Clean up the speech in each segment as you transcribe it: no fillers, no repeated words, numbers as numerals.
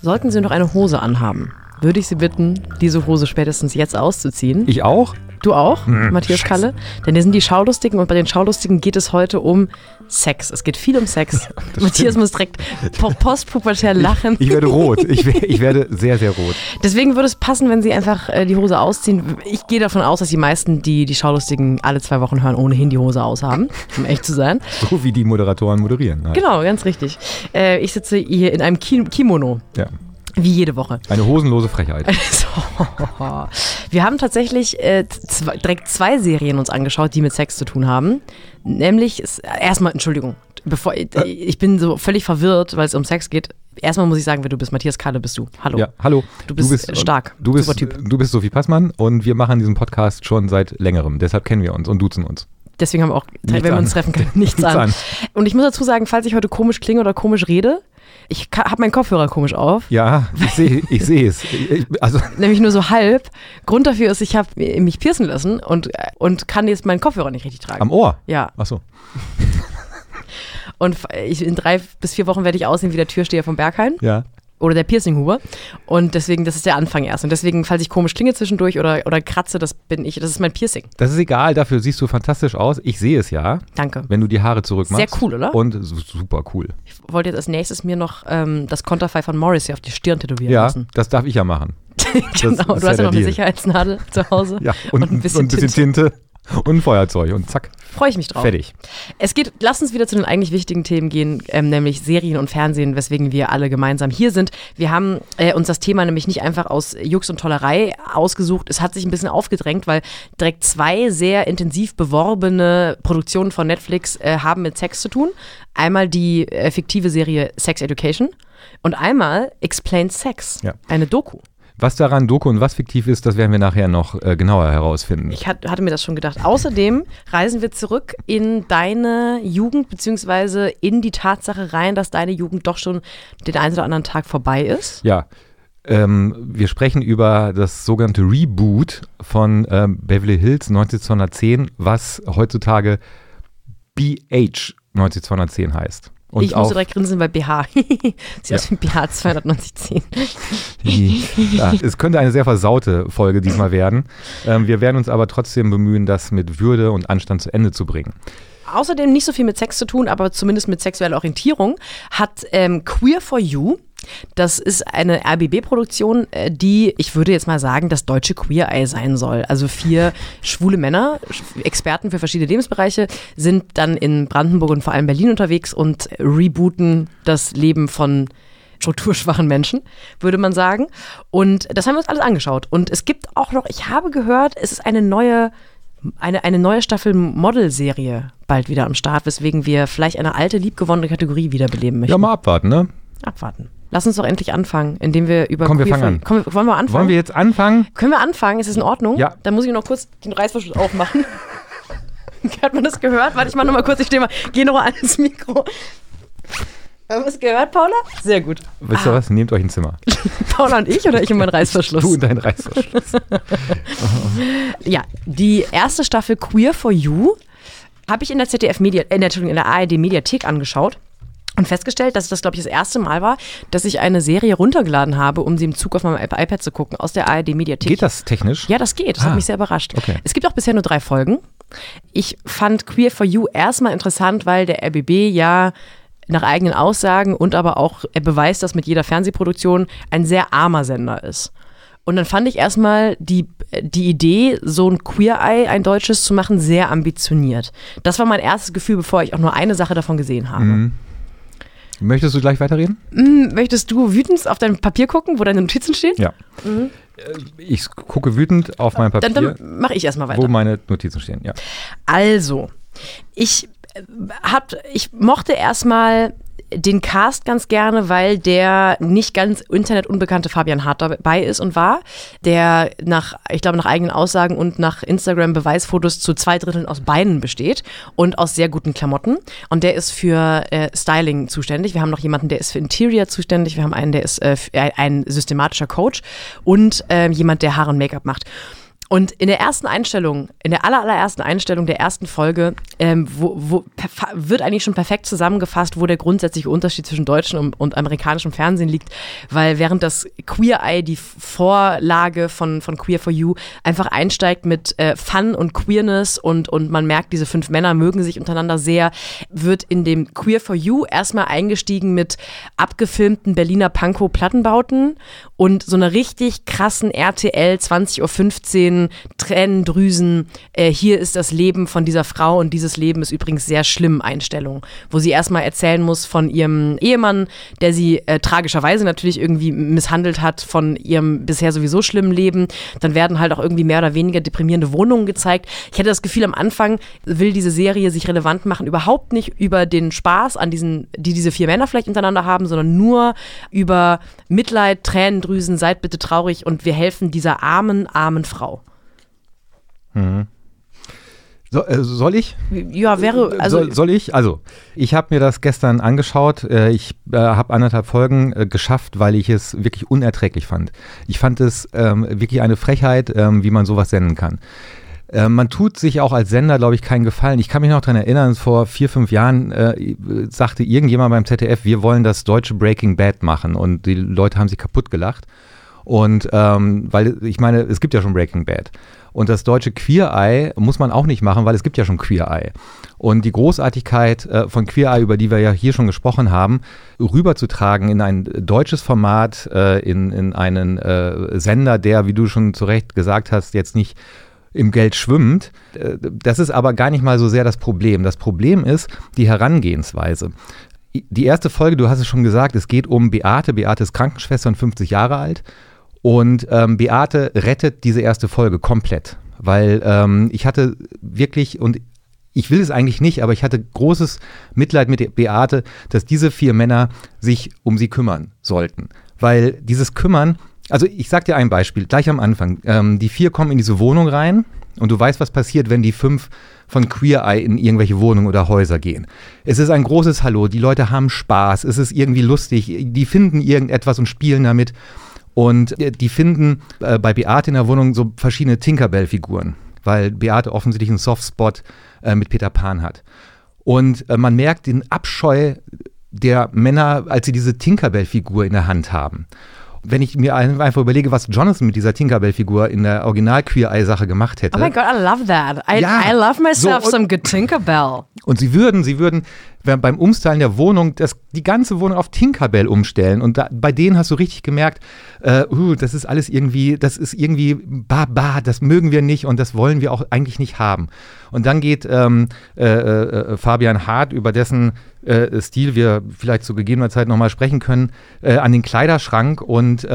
sollten Sie noch eine Hose anhaben, würde ich Sie bitten, diese Hose spätestens jetzt auszuziehen. Ich auch? Du auch, Matthias Kalle? Denn wir sind die Schaulustigen und bei den Schaulustigen geht es heute um Sex. Es geht viel um Sex. Matthias muss direkt postpubertär lachen. Ich werde rot. Ich werde sehr, sehr rot. Deswegen würde es passen, wenn Sie einfach die Hose ausziehen. Ich gehe davon aus, dass die meisten, die die Schaulustigen alle 2 Wochen hören, ohnehin die Hose aushaben, um echt zu sein. So wie die Moderatoren moderieren. Halt. Genau, ganz richtig. Ich sitze hier in einem Kimono. Ja. Wie jede Woche. Eine hosenlose Frechheit. Wir haben tatsächlich direkt 2 Serien uns angeschaut, die mit Sex zu tun haben. Nämlich, erstmal, Entschuldigung, ich bin so völlig verwirrt, weil es um Sex geht. Erstmal muss ich sagen, wer du bist. Matthias Kalle bist du. Hallo. Ja, hallo. Du bist stark. Super Typ. Du bist Sophie Passmann und wir machen diesen Podcast schon seit längerem. Deshalb kennen wir uns und duzen uns. Deswegen haben wir auch, wenn wir uns treffen können, nichts an. Und ich muss dazu sagen, falls ich heute komisch klinge oder komisch rede, ich habe meinen Kopfhörer komisch auf. Ja, ich sehe es. Also. Nämlich nur so halb. Grund dafür ist, ich habe mich piercen lassen und kann jetzt meinen Kopfhörer nicht richtig tragen. Am Ohr? Ja. Ach so. Und in 3 bis 4 Wochen werde ich aussehen wie der Türsteher vom Berghain. Ja. Oder der Piercinghuber. Und deswegen, das ist der Anfang erst. Und deswegen, falls ich komisch klinge zwischendurch oder kratze, das bin ich. Das ist mein Piercing. Das ist egal, dafür siehst du fantastisch aus. Ich sehe es ja. Danke. Wenn du die Haare zurückmachst. Sehr cool, oder? Und super cool. Ich wollte jetzt als nächstes mir noch das Konterfei von Morrissey auf die Stirn tätowieren lassen. Ja, das darf ich ja machen. Genau, du hast ja noch eine Sicherheitsnadel zu Hause. Ja, und ein bisschen Tinte. Und ein Feuerzeug und zack. Freue ich mich drauf. Fertig. Lass uns wieder zu den eigentlich wichtigen Themen gehen, nämlich Serien und Fernsehen, weswegen wir alle gemeinsam hier sind. Wir haben uns das Thema nämlich nicht einfach aus Jux und Tollerei ausgesucht. Es hat sich ein bisschen aufgedrängt, weil direkt 2 sehr intensiv beworbene Produktionen von Netflix haben mit Sex zu tun. Einmal die fiktive Serie Sex Education und einmal Explained Sex, eine Doku. Was daran Doku und was fiktiv ist, das werden wir nachher noch genauer herausfinden. Ich hatte mir das schon gedacht. Außerdem reisen wir zurück in deine Jugend, beziehungsweise in die Tatsache rein, dass deine Jugend doch schon den einen oder anderen Tag vorbei ist. Ja, wir sprechen über das sogenannte Reboot von Beverly Hills 90210, was heutzutage BH 90210 heißt. Und ich musste direkt grinsen bei BH. Sieht aus wie BH 29010. Ja, es könnte eine sehr versaute Folge diesmal werden. Wir werden uns aber trotzdem bemühen, das mit Würde und Anstand zu Ende zu bringen. Außerdem nicht so viel mit Sex zu tun, aber zumindest mit sexueller Orientierung, hat Queer for You. Das ist eine RBB-Produktion, die, ich würde jetzt mal sagen, das deutsche Queer Eye sein soll. Also 4 schwule Männer, Experten für verschiedene Lebensbereiche, sind dann in Brandenburg und vor allem Berlin unterwegs und rebooten das Leben von strukturschwachen Menschen, würde man sagen. Und das haben wir uns alles angeschaut. Und es gibt auch noch, ich habe gehört, es ist eine neue Staffel Model-Serie bald wieder am Start, weswegen wir vielleicht eine alte, liebgewonnene Kategorie wiederbeleben möchten. Ja, mal abwarten, ne? Abwarten. Lass uns doch endlich anfangen, indem wir über Komm, wir fangen an. Wollen wir anfangen? Wollen wir jetzt anfangen? Können wir anfangen? Ist das in Ordnung? Ja. Dann muss ich noch kurz den Reißverschluss aufmachen. Hat man das gehört? Warte, ich mach noch mal kurz, geh noch mal ans Mikro. Haben wir es gehört, Paula? Sehr gut. Wisst ihr was? Nehmt euch ein Zimmer. Paula und ich oder ich und mein Reißverschluss? Du und dein Reißverschluss. Ja, die erste Staffel Queer for You habe ich in der in der ARD Mediathek angeschaut. Und festgestellt, dass das, glaube ich, das erste Mal war, dass ich eine Serie runtergeladen habe, um sie im Zug auf meinem iPad zu gucken, aus der ARD-Mediathek. Geht das technisch? Ja, das geht. Das hat mich sehr überrascht. Okay. Es gibt auch bisher nur 3 Folgen. Ich fand Queer for You erstmal interessant, weil der RBB ja nach eigenen Aussagen und aber auch, er beweist das mit jeder Fernsehproduktion, ein sehr armer Sender ist. Und dann fand ich erstmal die Idee, so ein Queer Eye, ein deutsches zu machen, sehr ambitioniert. Das war mein erstes Gefühl, bevor ich auch nur eine Sache davon gesehen habe. Mhm. Möchtest du gleich weiterreden? Möchtest du wütend auf dein Papier gucken, wo deine Notizen stehen? Ja. Ich gucke wütend auf mein Papier, dann mache ich erstmal weiter. Wo meine Notizen stehen, ja. Also, ich mochte erstmal den Cast ganz gerne, weil der nicht ganz internetunbekannte Fabian Hart dabei ist und war, der nach eigenen Aussagen und nach Instagram-Beweisfotos zu 2/3 aus Beinen besteht und aus sehr guten Klamotten. Und der ist für Styling zuständig. Wir haben noch jemanden, der ist für Interior zuständig. Wir haben einen, der ist ein systematischer Coach und jemand, der Haare und Make-up macht. Und in der ersten Einstellung, in der allerersten Einstellung der ersten Folge, wird eigentlich schon perfekt zusammengefasst, wo der grundsätzliche Unterschied zwischen deutschem und amerikanischem Fernsehen liegt, weil während das Queer Eye, die Vorlage von Queer for You, einfach einsteigt mit Fun und Queerness und man merkt, diese 5 Männer mögen sich untereinander sehr, wird in dem Queer for You erstmal eingestiegen mit abgefilmten Berliner Pankow-Plattenbauten und so einer richtig krassen RTL 20:15 Uhr Tränendrüsen, hier ist das Leben von dieser Frau und dieses Leben ist übrigens sehr schlimm Einstellung, wo sie erstmal erzählen muss von ihrem Ehemann, der sie tragischerweise natürlich irgendwie misshandelt hat, von ihrem bisher sowieso schlimmen Leben. Dann werden halt auch irgendwie mehr oder weniger deprimierende Wohnungen gezeigt. Ich hatte das Gefühl, am Anfang will diese Serie sich relevant machen, überhaupt nicht über den Spaß an die diese 4 Männer vielleicht untereinander haben, sondern nur über Mitleid, Tränendrüsen, seid bitte traurig und wir helfen dieser armen Frau. Mhm. Soll ich? Ja, wäre, also. Soll ich? Also, ich habe mir das gestern angeschaut. Ich habe 1,5 Folgen geschafft, weil ich es wirklich unerträglich fand. Ich fand es wirklich eine Frechheit, wie man sowas senden kann. Man tut sich auch als Sender, glaube ich, keinen Gefallen. Ich kann mich noch daran erinnern, vor 4, 5 Jahren sagte irgendjemand beim ZDF, wir wollen das deutsche Breaking Bad machen. Und die Leute haben sich kaputt gelacht. Und weil, ich meine, es gibt ja schon Breaking Bad. Und das deutsche Queer Eye muss man auch nicht machen, weil es gibt ja schon Queer Eye. Und die Großartigkeit von Queer Eye, über die wir ja hier schon gesprochen haben, rüberzutragen in ein deutsches Format, in einen Sender, der, wie du schon zu Recht gesagt hast, jetzt nicht im Geld schwimmt. Das ist aber gar nicht mal so sehr das Problem. Das Problem ist die Herangehensweise. Die erste Folge, du hast es schon gesagt, es geht um Beate. Beate ist Krankenschwester und 50 Jahre alt. Und Beate rettet diese erste Folge komplett. Weil ich hatte wirklich, und ich will es eigentlich nicht, aber ich hatte großes Mitleid mit Beate, dass diese 4 Männer sich um sie kümmern sollten. Weil dieses Kümmern, also ich sag dir ein Beispiel, gleich am Anfang. Die 4 kommen in diese Wohnung rein und du weißt, was passiert, wenn die 5 von Queer Eye in irgendwelche Wohnungen oder Häuser gehen. Es ist ein großes Hallo, die Leute haben Spaß, es ist irgendwie lustig, die finden irgendetwas und spielen damit. Und die finden bei Beate in der Wohnung so verschiedene Tinkerbell-Figuren, weil Beate offensichtlich einen Softspot mit Peter Pan hat. Und man merkt den Abscheu der Männer, als sie diese Tinkerbell-Figur in der Hand haben. Wenn ich mir einfach überlege, was Jonathan mit dieser Tinkerbell-Figur in der Original-Queer-Eye-Sache gemacht hätte. Oh my God, I love that. I love myself some good Tinkerbell. Und sie würden beim Umstylen der Wohnung die ganze Wohnung auf Tinkerbell umstellen. Und bei denen hast du richtig gemerkt, das ist alles irgendwie, das mögen wir nicht und das wollen wir auch eigentlich nicht haben. Und dann geht Fabian Hart, über dessen Stil wir vielleicht zu gegebener Zeit nochmal sprechen können, an den Kleiderschrank und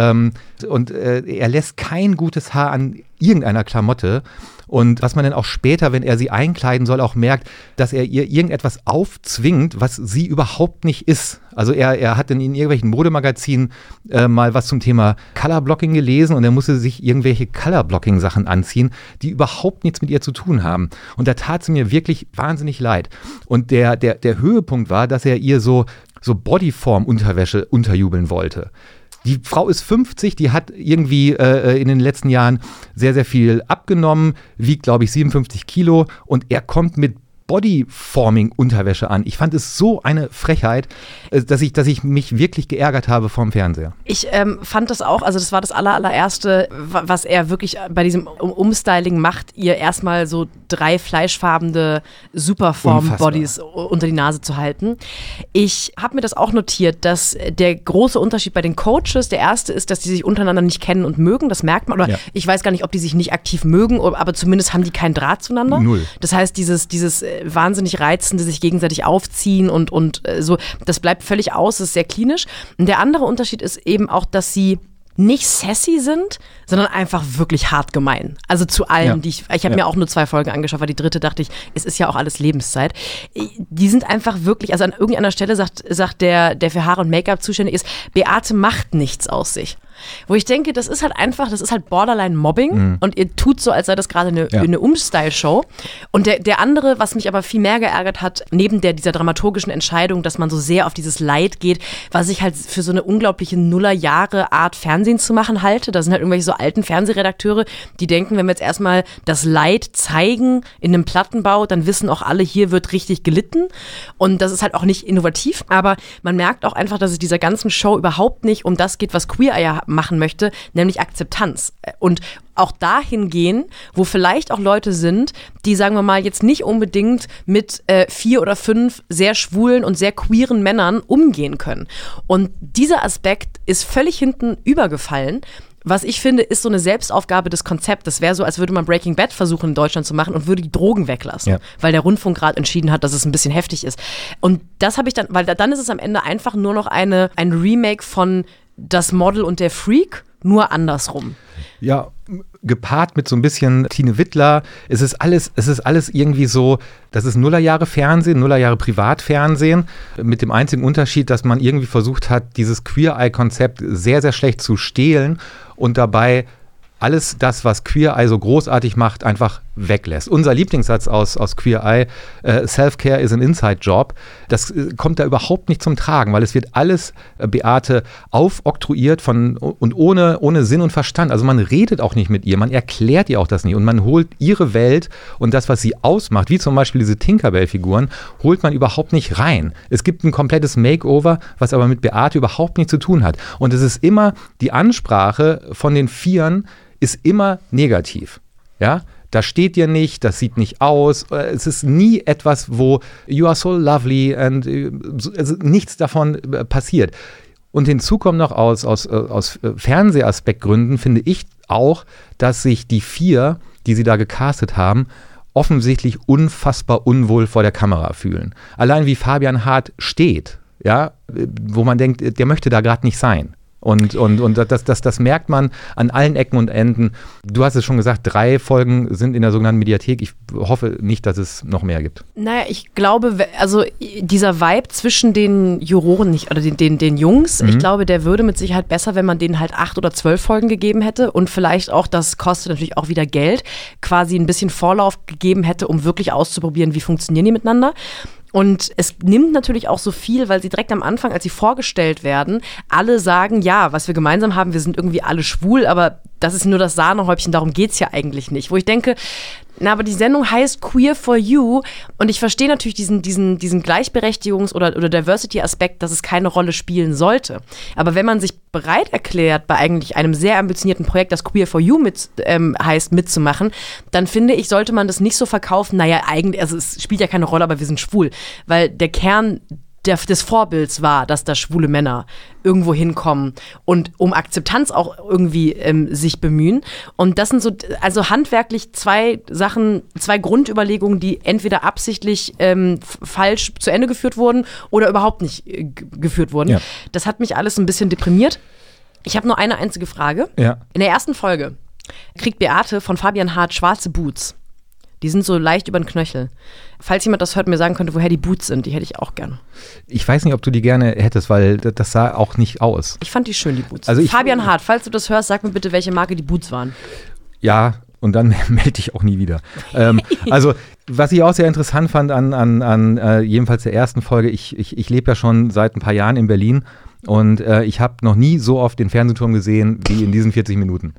er lässt kein gutes Haar an irgendeiner Klamotte. Und was man dann auch später, wenn er sie einkleiden soll, auch merkt, dass er ihr irgendetwas aufzwingt, was sie überhaupt nicht ist. Also er hat in irgendwelchen Modemagazinen mal was zum Thema Colorblocking gelesen und er musste sich irgendwelche Colorblocking-Sachen anziehen, die überhaupt nichts mit ihr zu tun haben. Und da tat sie mir wirklich wahnsinnig leid. Und der Höhepunkt war, dass er ihr so Bodyform-Unterwäsche unterjubeln wollte. Die Frau ist 50, die hat irgendwie in den letzten Jahren sehr, sehr viel abgenommen, wiegt, glaube ich, 57 Kilo und er kommt mit Bodyforming-Unterwäsche an. Ich fand es so eine Frechheit, dass ich mich wirklich geärgert habe vorm Fernseher. Ich fand das auch, also das war das allererste, was er wirklich bei diesem Umstyling macht, ihr erstmal so 3 fleischfarbene Superform-Bodies unter die Nase zu halten. Ich habe mir das auch notiert, dass der große Unterschied bei den Coaches, der erste ist, dass die sich untereinander nicht kennen und mögen, das merkt man, oder ich weiß gar nicht, ob die sich nicht aktiv mögen, aber zumindest haben die keinen Draht zueinander. Null. Das heißt, dieses wahnsinnig reizende, sich gegenseitig aufziehen und so, das bleibt völlig aus, das ist sehr klinisch. Und der andere Unterschied ist eben auch, dass sie nicht sassy sind, sondern einfach wirklich hart gemein. Also zu allen, die ich habe mir auch nur 2 Folgen angeschaut, weil die 3. dachte ich, es ist ja auch alles Lebenszeit. Die sind einfach wirklich, also an irgendeiner Stelle sagt der für Haare und Make-up zuständig ist, Beate macht nichts aus sich. Wo ich denke, das ist halt Borderline-Mobbing und ihr tut so, als sei das gerade eine Umstyle-Show. Und der andere, was mich aber viel mehr geärgert hat, neben dieser dramaturgischen Entscheidung, dass man so sehr auf dieses Leid geht, was ich halt für so eine unglaubliche Nullerjahre-Art Fernsehen zu machen halte. Da sind halt irgendwelche so alten Fernsehredakteure, die denken, wenn wir jetzt erstmal das Leid zeigen in einem Plattenbau, dann wissen auch alle, hier wird richtig gelitten. Und das ist halt auch nicht innovativ. Aber man merkt auch einfach, dass es dieser ganzen Show überhaupt nicht um das geht, was Queer Eye machen möchte, nämlich Akzeptanz. Und auch dahin gehen, wo vielleicht auch Leute sind, die, sagen wir mal, jetzt nicht unbedingt mit 4 oder 5 sehr schwulen und sehr queeren Männern umgehen können. Und dieser Aspekt ist völlig hinten übergefallen. Was ich finde, ist so eine Selbstaufgabe des Konzepts. Das wäre so, als würde man Breaking Bad versuchen in Deutschland zu machen und würde die Drogen weglassen, weil der Rundfunkrat entschieden hat, dass es ein bisschen heftig ist. Und das habe ich dann, weil dann ist es am Ende einfach nur noch ein Remake von Das Model und der Freak, nur andersrum. Ja, gepaart mit so ein bisschen Tine Wittler. Es ist alles irgendwie so, das ist Nullerjahre Fernsehen, Nullerjahre Privatfernsehen, mit dem einzigen Unterschied, dass man irgendwie versucht hat, dieses Queer-Eye-Konzept sehr, sehr schlecht zu stehlen und dabei alles das, was Queer Eye so großartig macht, einfach weglässt. Unser Lieblingssatz aus Queer Eye, Self-Care is an Inside-Job, das kommt da überhaupt nicht zum Tragen, weil es wird alles, Beate, aufoktroyiert und ohne Sinn und Verstand. Also man redet auch nicht mit ihr, man erklärt ihr auch das nicht und man holt ihre Welt und das, was sie ausmacht, wie zum Beispiel diese Tinkerbell-Figuren, holt man überhaupt nicht rein. Es gibt ein komplettes Makeover, was aber mit Beate überhaupt nichts zu tun hat. Und es ist immer, die Ansprache von den Vieren ist immer negativ, ja. Da steht dir nicht, das sieht nicht aus. Es ist nie etwas, wo you are so lovely und also nichts davon passiert. Und hinzu kommt noch aus Fernsehaspektgründen, finde ich auch, dass sich die 4, die sie da gecastet haben, offensichtlich unfassbar unwohl vor der Kamera fühlen. Allein wie Fabian Hart steht, ja, wo man denkt, der möchte da gerade nicht sein. Und das merkt man an allen Ecken und Enden. Du hast es schon gesagt, 3 Folgen sind in der sogenannten Mediathek. Ich hoffe nicht, dass es noch mehr gibt. Naja, ich glaube, also dieser Vibe zwischen den Juroren oder den Jungs, ich glaube, der würde mit Sicherheit besser, wenn man denen halt 8 oder 12 Folgen gegeben hätte und vielleicht auch, das kostet natürlich auch wieder Geld, quasi ein bisschen Vorlauf gegeben hätte, um wirklich auszuprobieren, wie funktionieren die miteinander. Und es nimmt natürlich auch so viel, weil sie direkt am Anfang, als sie vorgestellt werden, alle sagen, ja, was wir gemeinsam haben, wir sind irgendwie alle schwul, aber das ist nur das Sahnehäubchen, darum geht's ja eigentlich nicht. Wo ich denke, na, aber die Sendung heißt Queer for You und ich verstehe natürlich diesen Gleichberechtigungs- oder Diversity-Aspekt, dass es keine Rolle spielen sollte. Aber wenn man sich bereit erklärt, bei eigentlich einem sehr ambitionierten Projekt, das Queer for You heißt, mitzumachen, dann finde ich, sollte man das nicht so verkaufen, naja, eigentlich, also es spielt ja keine Rolle, aber wir sind schwul. Weil der Kern des Vorbilds war, dass da schwule Männer irgendwo hinkommen und um Akzeptanz auch irgendwie sich bemühen. Und das sind so, also handwerklich 2 Sachen, 2 Grundüberlegungen, die entweder absichtlich falsch zu Ende geführt wurden oder überhaupt nicht geführt wurden. Ja. Das hat mich alles ein bisschen deprimiert. Ich habe nur eine einzige Frage. Ja. In der ersten Folge kriegt Beate von Fabian Hart schwarze Boots. Die sind so leicht über den Knöchel. Falls jemand das hört und mir sagen könnte, woher die Boots sind, die hätte ich auch gerne. Ich weiß nicht, ob du die gerne hättest, weil das sah auch nicht aus. Ich fand die schön, die Boots. Also Fabian Hart, falls du das hörst, sag mir bitte, welche Marke die Boots waren. Ja, und dann melde ich auch nie wieder. Also, was ich auch sehr interessant fand an jedenfalls der ersten Folge, ich lebe ja schon seit ein paar Jahren in Berlin. Und ich habe noch nie so oft den Fernsehturm gesehen wie in diesen 40 Minuten.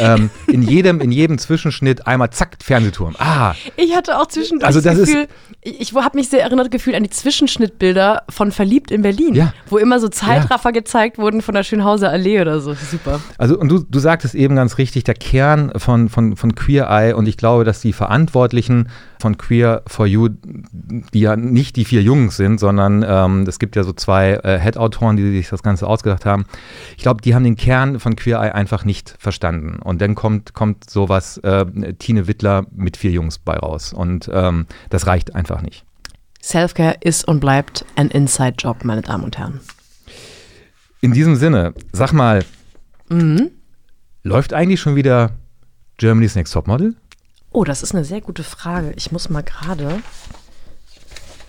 In jedem Zwischenschnitt einmal zack, Fernsehturm. Ah. Ich hatte auch zwischendurch das Gefühl, ich habe mich sehr erinnert gefühlt an die Zwischenschnittbilder von Verliebt in Berlin, wo immer so Zeitraffer gezeigt wurden von der Schönhauser Allee oder so. Super. Also und du sagtest eben ganz richtig, der Kern von Queer Eye und ich glaube, dass die Verantwortlichen von Queer for You, die ja nicht die 4 Jungs sind, sondern es gibt ja so 2 Head-Autoren, die sich das Ganze ausgedacht haben. Ich glaube, die haben den Kern von Queer Eye einfach nicht verstanden. Und dann kommt sowas, Tine Wittler mit 4 Jungs bei raus. Und das reicht einfach nicht. Selfcare ist und bleibt ein Inside-Job, meine Damen und Herren. In diesem Sinne, sag mal, läuft eigentlich schon wieder Germany's Next Topmodel? Oh, das ist eine sehr gute Frage. Ich muss mal gerade.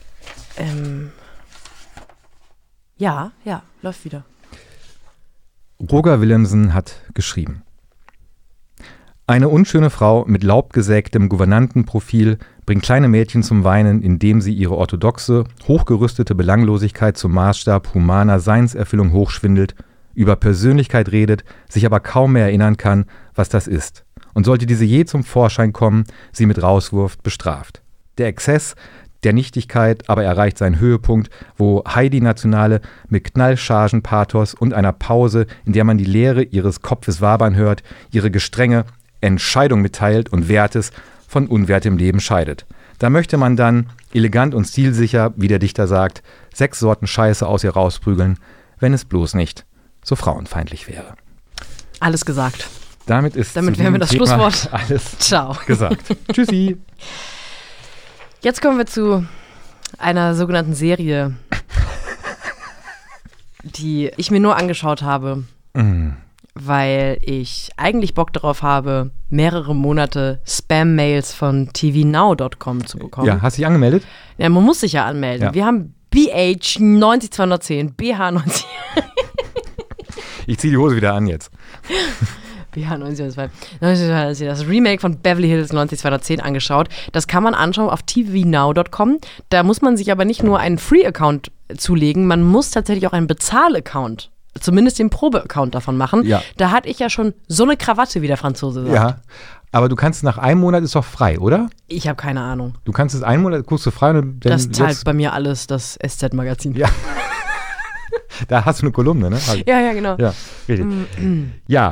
Ja, läuft wieder. Roger Willemsen hat geschrieben: Eine unschöne Frau mit laubgesägtem Gouvernantenprofil bringt kleine Mädchen zum Weinen, indem sie ihre orthodoxe, hochgerüstete Belanglosigkeit zum Maßstab humaner Seinserfüllung hochschwindelt, über Persönlichkeit redet, sich aber kaum mehr erinnern kann, was das ist. Und sollte diese je zum Vorschein kommen, sie mit Rauswurf bestraft. Der Exzess der Nichtigkeit aber erreicht seinen Höhepunkt, wo Heidi Nationale mit Knallchargen-Pathos und einer Pause, in der man die Leere ihres Kopfes wabern hört, ihre gestrenge Entscheidung mitteilt und Wertes von unwertem Leben scheidet. Da möchte man dann, elegant und stilsicher, wie der Dichter sagt, 6 Sorten Scheiße aus ihr rausprügeln, wenn es bloß nicht so frauenfeindlich wäre. Alles gesagt. Damit wären wir das Thema Schlusswort. Alles Ciao. gesagt. Tschüssi. Jetzt kommen wir zu einer sogenannten Serie, die ich mir nur angeschaut habe, weil ich eigentlich Bock darauf habe, mehrere Monate Spam-Mails von tvnow.com zu bekommen. Ja, hast du dich angemeldet? Ja, man muss sich ja anmelden. Ja. Wir haben BH 90210, BH 90. Ich ziehe die Hose wieder an jetzt. BH 90210, das Remake von Beverly Hills 90210 angeschaut. Das kann man anschauen auf tvnow.com. Da muss man sich aber nicht nur einen Free-Account zulegen, man muss tatsächlich auch einen Bezahl-Account, zumindest den Probe-Account davon machen. Ja. Da hatte ich ja schon so eine Krawatte, wie der Franzose sagt. Ja, aber du kannst nach einem Monat, ist doch frei, oder? Ich habe keine Ahnung. Du kannst es einen Monat, guckst du frei. Und dann das zahlt bei mir alles das SZ-Magazin. Ja. Da hast du eine Kolumne, ne? Ja, genau. Ja, richtig. Ja.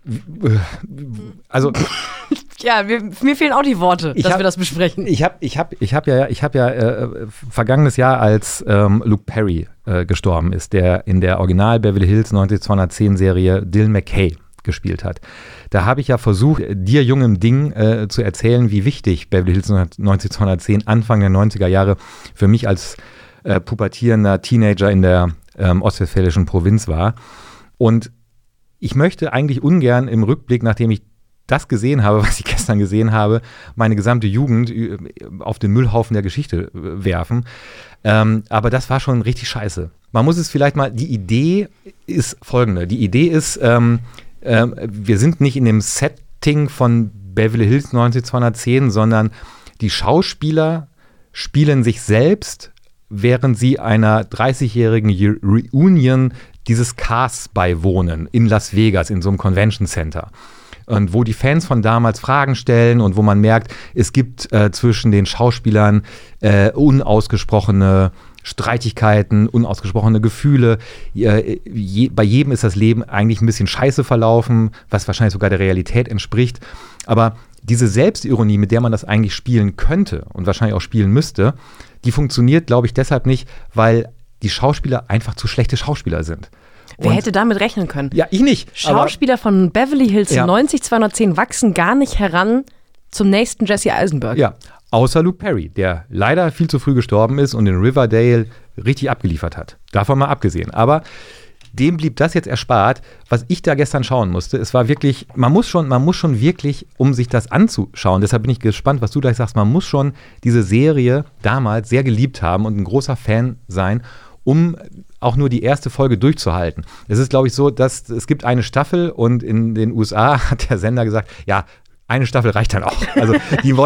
Also ja, mir fehlen auch die Worte, wir das besprechen. Ich hab ja vergangenes Jahr, als Luke Perry gestorben ist, der in der Original Beverly Hills 90210 Serie Dylan McKay gespielt hat. Da habe ich ja versucht, dir jungem Ding zu erzählen, wie wichtig Beverly Hills 90210 Anfang der 90er Jahre für mich als pubertierender Teenager in der ostwestfälischen Provinz war. Und ich möchte eigentlich ungern im Rückblick, nachdem ich das gesehen habe, was ich gestern gesehen habe, meine gesamte Jugend auf den Müllhaufen der Geschichte werfen. Aber das war schon richtig scheiße. Man muss es vielleicht mal, die Idee ist folgende. Die Idee ist, wir sind nicht in dem Setting von Beverly Hills 90210, sondern die Schauspieler spielen sich selbst, während sie einer 30-jährigen Reunion dieses Casts beiwohnen in Las Vegas, in so einem Convention Center. Und wo die Fans von damals Fragen stellen und wo man merkt, es gibt zwischen den Schauspielern unausgesprochene Streitigkeiten, unausgesprochene Gefühle. Bei jedem ist das Leben eigentlich ein bisschen scheiße verlaufen, was wahrscheinlich sogar der Realität entspricht. Aber diese Selbstironie, mit der man das eigentlich spielen könnte und wahrscheinlich auch spielen müsste, die funktioniert, glaube ich, deshalb nicht, weil die Schauspieler einfach zu schlechte Schauspieler sind. Wer hätte damit rechnen können? Ja, ich nicht. Schauspieler von Beverly Hills 90210 wachsen gar nicht heran zum nächsten Jesse Eisenberg. Ja, außer Luke Perry, der leider viel zu früh gestorben ist und in Riverdale richtig abgeliefert hat. Davon mal abgesehen. Aber dem blieb das jetzt erspart, was ich da gestern schauen musste. Es war wirklich, man muss schon wirklich, um sich das anzuschauen, deshalb bin ich gespannt, was du gleich sagst, man muss schon diese Serie damals sehr geliebt haben und ein großer Fan sein, um auch nur die erste Folge durchzuhalten. Es ist, glaube ich, so, dass es gibt eine Staffel und in den USA hat der Sender gesagt, ja, eine Staffel reicht dann auch. Also die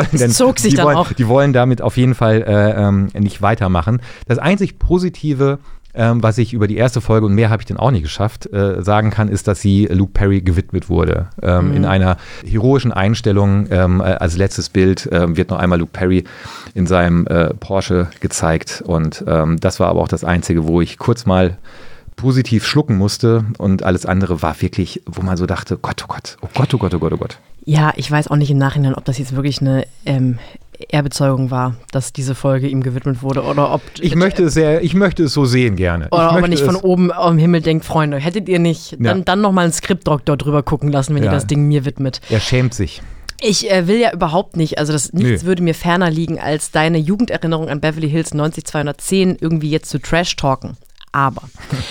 wollen damit auf jeden Fall nicht weitermachen. Das einzig Positive, was ich über die erste Folge, und mehr habe ich dann auch nicht geschafft, sagen kann, ist, dass sie Luke Perry gewidmet wurde. In einer heroischen Einstellung. Als letztes Bild wird noch einmal Luke Perry in seinem Porsche gezeigt. Und das war aber auch das Einzige, wo ich kurz mal positiv schlucken musste. Und alles andere war wirklich, wo man so dachte, Gott, oh Gott, oh Gott, oh Gott, oh Gott, oh Gott. Ja, ich weiß auch nicht im Nachhinein, ob das jetzt wirklich eine Ehrbezeugung war, dass diese Folge ihm gewidmet wurde oder ob ich möchte es so sehen gerne. Oder ob er nicht von oben am Himmel denkt, Freunde, hättet ihr nicht dann noch mal einen Skriptdoktor drüber gucken lassen, wenn ihr das Ding mir widmet. Er schämt sich. Ich will ja überhaupt nicht, also nichts würde mir ferner liegen, als deine Jugenderinnerung an Beverly Hills 90210 irgendwie jetzt zu Trash-talken. Aber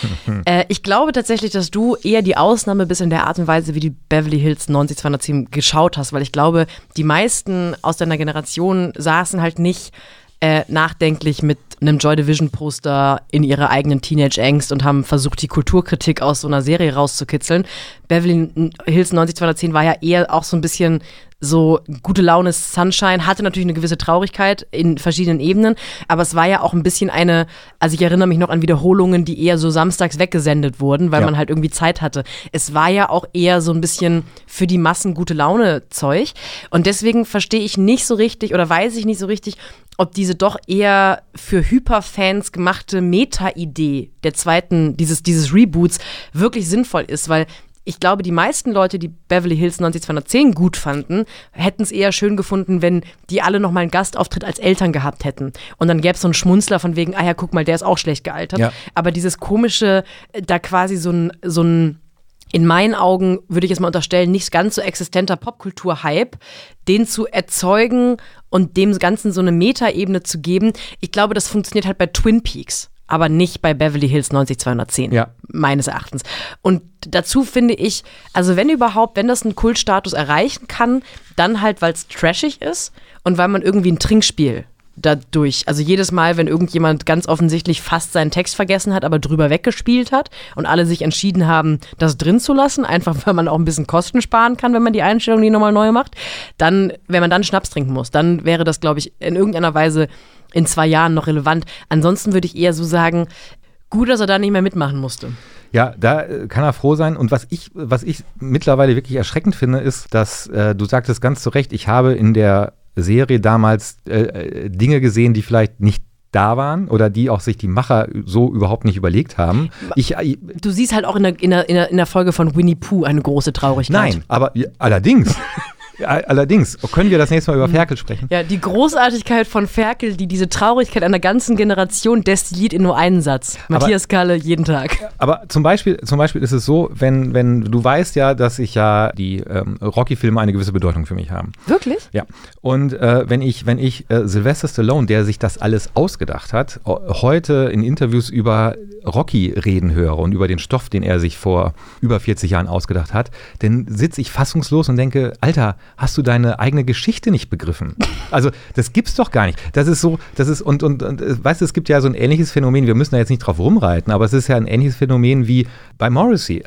ich glaube tatsächlich, dass du eher die Ausnahme bist in der Art und Weise, wie du Beverly Hills 90210 geschaut hast, weil ich glaube, die meisten aus deiner Generation saßen halt nicht nachdenklich mit einem Joy Division Poster in ihrer eigenen Teenage-Angst und haben versucht, die Kulturkritik aus so einer Serie rauszukitzeln. Beverly Hills 90210 war ja eher auch so ein bisschen so gute Laune Sunshine, hatte natürlich eine gewisse Traurigkeit in verschiedenen Ebenen, aber es war ja auch ein bisschen also ich erinnere mich noch an Wiederholungen, die eher so samstags weggesendet wurden, weil man halt irgendwie Zeit hatte. Es war ja auch eher so ein bisschen für die Massen gute Laune Zeug und deswegen verstehe ich nicht so richtig oder weiß ich nicht so richtig, ob diese doch eher für Hyperfans gemachte Meta-Idee der zweiten, dieses Reboots wirklich sinnvoll ist, weil ich glaube, die meisten Leute, die Beverly Hills 90210 gut fanden, hätten es eher schön gefunden, wenn die alle nochmal einen Gastauftritt als Eltern gehabt hätten. Und dann gäbe es so einen Schmunzler von wegen, ja, guck mal, der ist auch schlecht gealtert. Ja. Aber dieses komische, da quasi so ein in meinen Augen, würde ich jetzt mal unterstellen, nicht ganz so existenter Popkultur-Hype, den zu erzeugen und dem Ganzen so eine Meta-Ebene zu geben, ich glaube, das funktioniert halt bei Twin Peaks. Aber nicht bei Beverly Hills 90210, meines Erachtens. Und dazu finde ich, also wenn das einen Kultstatus erreichen kann, dann halt, weil es trashig ist und weil man irgendwie ein Trinkspiel dadurch, also jedes Mal, wenn irgendjemand ganz offensichtlich fast seinen Text vergessen hat, aber drüber weggespielt hat und alle sich entschieden haben, das drin zu lassen, einfach weil man auch ein bisschen Kosten sparen kann, wenn man die Einstellung nie nochmal neu macht, dann, wenn man dann Schnaps trinken muss, dann wäre das, glaube ich, in irgendeiner Weise in 2 Jahren noch relevant. Ansonsten würde ich eher so sagen, gut, dass er da nicht mehr mitmachen musste. Ja, da kann er froh sein. Und was ich mittlerweile wirklich erschreckend finde, ist, dass du sagtest ganz zu Recht, ich habe in der Serie damals Dinge gesehen, die vielleicht nicht da waren oder die auch sich die Macher so überhaupt nicht überlegt haben. Du siehst halt auch in der Folge von Winnie Pooh eine große Traurigkeit. Nein, aber allerdings. Allerdings, können wir das nächste Mal über Ferkel sprechen? Ja, die Großartigkeit von Ferkel, die diese Traurigkeit einer ganzen Generation destilliert in nur einen Satz. Matthias Kalle, jeden Tag. Aber zum Beispiel ist es so, wenn du weißt ja, dass die Rocky-Filme eine gewisse Bedeutung für mich haben. Wirklich? Ja. Und wenn ich Sylvester Stallone, der sich das alles ausgedacht hat, heute in Interviews über Rocky reden höre und über den Stoff, den er sich vor über 40 Jahren ausgedacht hat, dann sitze ich fassungslos und denke, Alter, hast du deine eigene Geschichte nicht begriffen? Also, das gibt's doch gar nicht. Das ist weißt du, es gibt ja so ein ähnliches Phänomen, wir müssen da jetzt nicht drauf rumreiten, aber es ist ja ein ähnliches Phänomen wie bei Morrissey.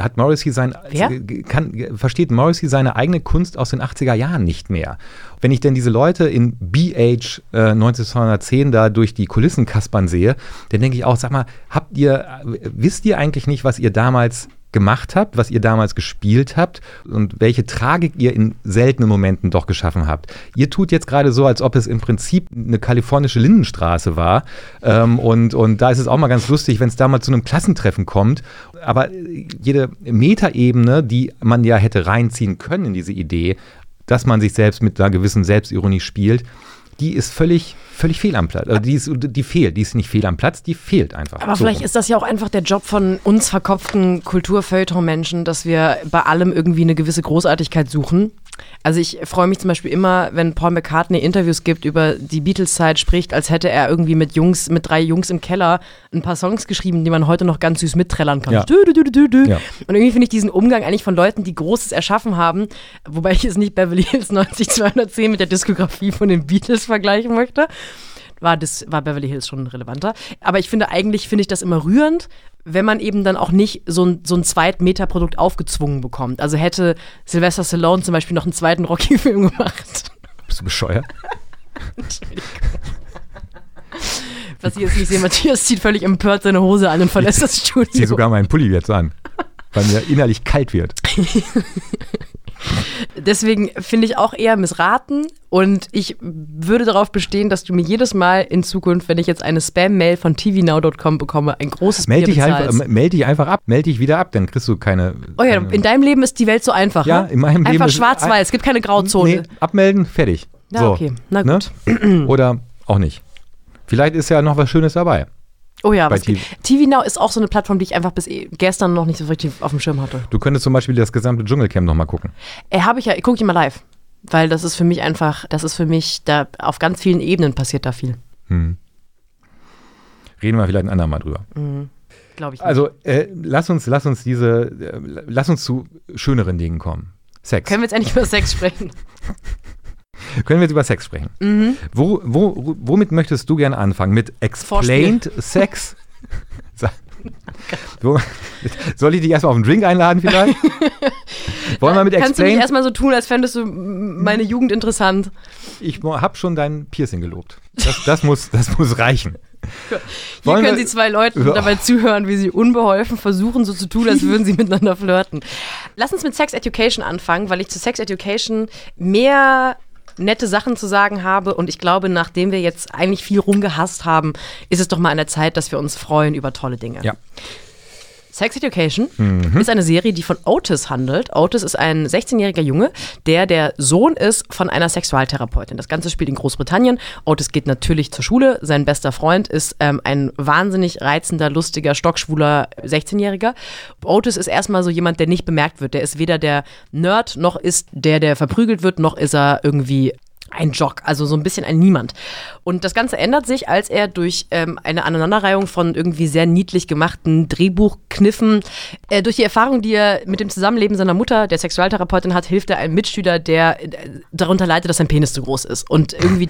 Versteht Morrissey seine eigene Kunst aus den 80er Jahren nicht mehr? Wenn ich denn diese Leute in BH 1910 da durch die Kulissen kaspern sehe, dann denke ich auch, sag mal, wisst ihr eigentlich nicht, was ihr damals gemacht habt, was ihr damals gespielt habt und welche Tragik ihr in seltenen Momenten doch geschaffen habt. Ihr tut jetzt gerade so, als ob es im Prinzip eine kalifornische Lindenstraße war und da ist es auch mal ganz lustig, wenn es da mal zu einem Klassentreffen kommt, aber jede Metaebene, die man ja hätte reinziehen können in diese Idee, dass man sich selbst mit einer gewissen Selbstironie spielt, die ist völlig fehl am Platz. Also die ist nicht fehl am Platz, die fehlt einfach. Aber vielleicht ist das ja auch einfach der Job von uns verkopften Kulturfeuilleton-Menschen, dass wir bei allem irgendwie eine gewisse Großartigkeit suchen. Also ich freue mich zum Beispiel immer, wenn Paul McCartney Interviews gibt über die Beatles-Zeit, spricht, als hätte er irgendwie mit 3 Jungs im Keller ein paar Songs geschrieben, die man heute noch ganz süß mitträllern kann. Ja. Ja. Und irgendwie finde ich diesen Umgang eigentlich von Leuten, die Großes erschaffen haben, wobei ich jetzt nicht Beverly Hills 90210 mit der Diskografie von den Beatles vergleichen möchte, war Beverly Hills schon relevanter. Aber ich finde das immer rührend, wenn man eben dann auch nicht so ein Zweit-Meta-Produkt aufgezwungen bekommt. Also hätte Sylvester Stallone zum Beispiel noch einen zweiten Rocky-Film gemacht. Bist du bescheuert? Entschuldigung. Was ich jetzt nicht sehe, Matthias zieht völlig empört seine Hose an und verlässt das Studio. Ich ziehe sogar meinen Pulli jetzt an, weil mir innerlich kalt wird. Deswegen finde ich auch eher missraten und ich würde darauf bestehen, dass du mir jedes Mal in Zukunft, wenn ich jetzt eine Spam-Mail von tvnow.com bekomme, ein großes Bier bezahlst. Meld dich einfach ab, melde dich wieder ab, dann kriegst du keine... Oh ja, in deinem Leben ist die Welt so einfach, ja, ne? In meinem Leben einfach schwarz-weiß, es gibt keine Grauzone. Nee, abmelden, fertig. Ja, so, okay, na gut. Ne? Oder auch nicht. Vielleicht ist ja noch was Schönes dabei. Oh ja, TV Now ist auch so eine Plattform, die ich einfach bis gestern noch nicht so richtig auf dem Schirm hatte. Du könntest zum Beispiel das gesamte Dschungelcamp nochmal gucken. Gucke ich immer live. Weil das ist für mich, da auf ganz vielen Ebenen passiert da viel. Reden wir vielleicht ein andermal drüber. Glaube ich nicht. Also lass uns zu schöneren Dingen kommen. Sex. Können wir jetzt endlich über Sex sprechen? Können wir jetzt über Sex sprechen? Womit möchtest du gerne anfangen? Mit Explained Sex? Soll ich dich erstmal auf einen Drink einladen vielleicht? Wollen wir mit Kannst du nicht erstmal so tun, als fändest du meine Jugend interessant? Ich habe schon dein Piercing gelobt. Das muss reichen. Hier können Sie zwei Leuten dabei zuhören, wie sie unbeholfen versuchen, so zu tun, als würden sie miteinander flirten. Lass uns mit Sex Education anfangen, weil ich zu Sex Education mehr nette Sachen zu sagen habe und ich glaube, nachdem wir jetzt eigentlich viel rumgehasst haben, ist es doch mal an der Zeit, dass wir uns freuen über tolle Dinge. Ja. Sex Education ist eine Serie, die von Otis handelt. Otis ist ein 16-jähriger Junge, der Sohn ist von einer Sexualtherapeutin. Das Ganze spielt in Großbritannien. Otis geht natürlich zur Schule. Sein bester Freund ist ein wahnsinnig reizender, lustiger, stockschwuler 16-Jähriger. Otis ist erstmal so jemand, der nicht bemerkt wird. Der ist weder der Nerd, noch ist der verprügelt wird, noch ist er irgendwie ein Jock, also so ein bisschen ein Niemand. Und das Ganze ändert sich, als er durch eine Aneinanderreihung von irgendwie sehr niedlich gemachten Drehbuchkniffen, durch die Erfahrung, die er mit dem Zusammenleben seiner Mutter, der Sexualtherapeutin hat, hilft er einem Mitschüler, der darunter leidet, dass sein Penis zu groß ist. Und irgendwie...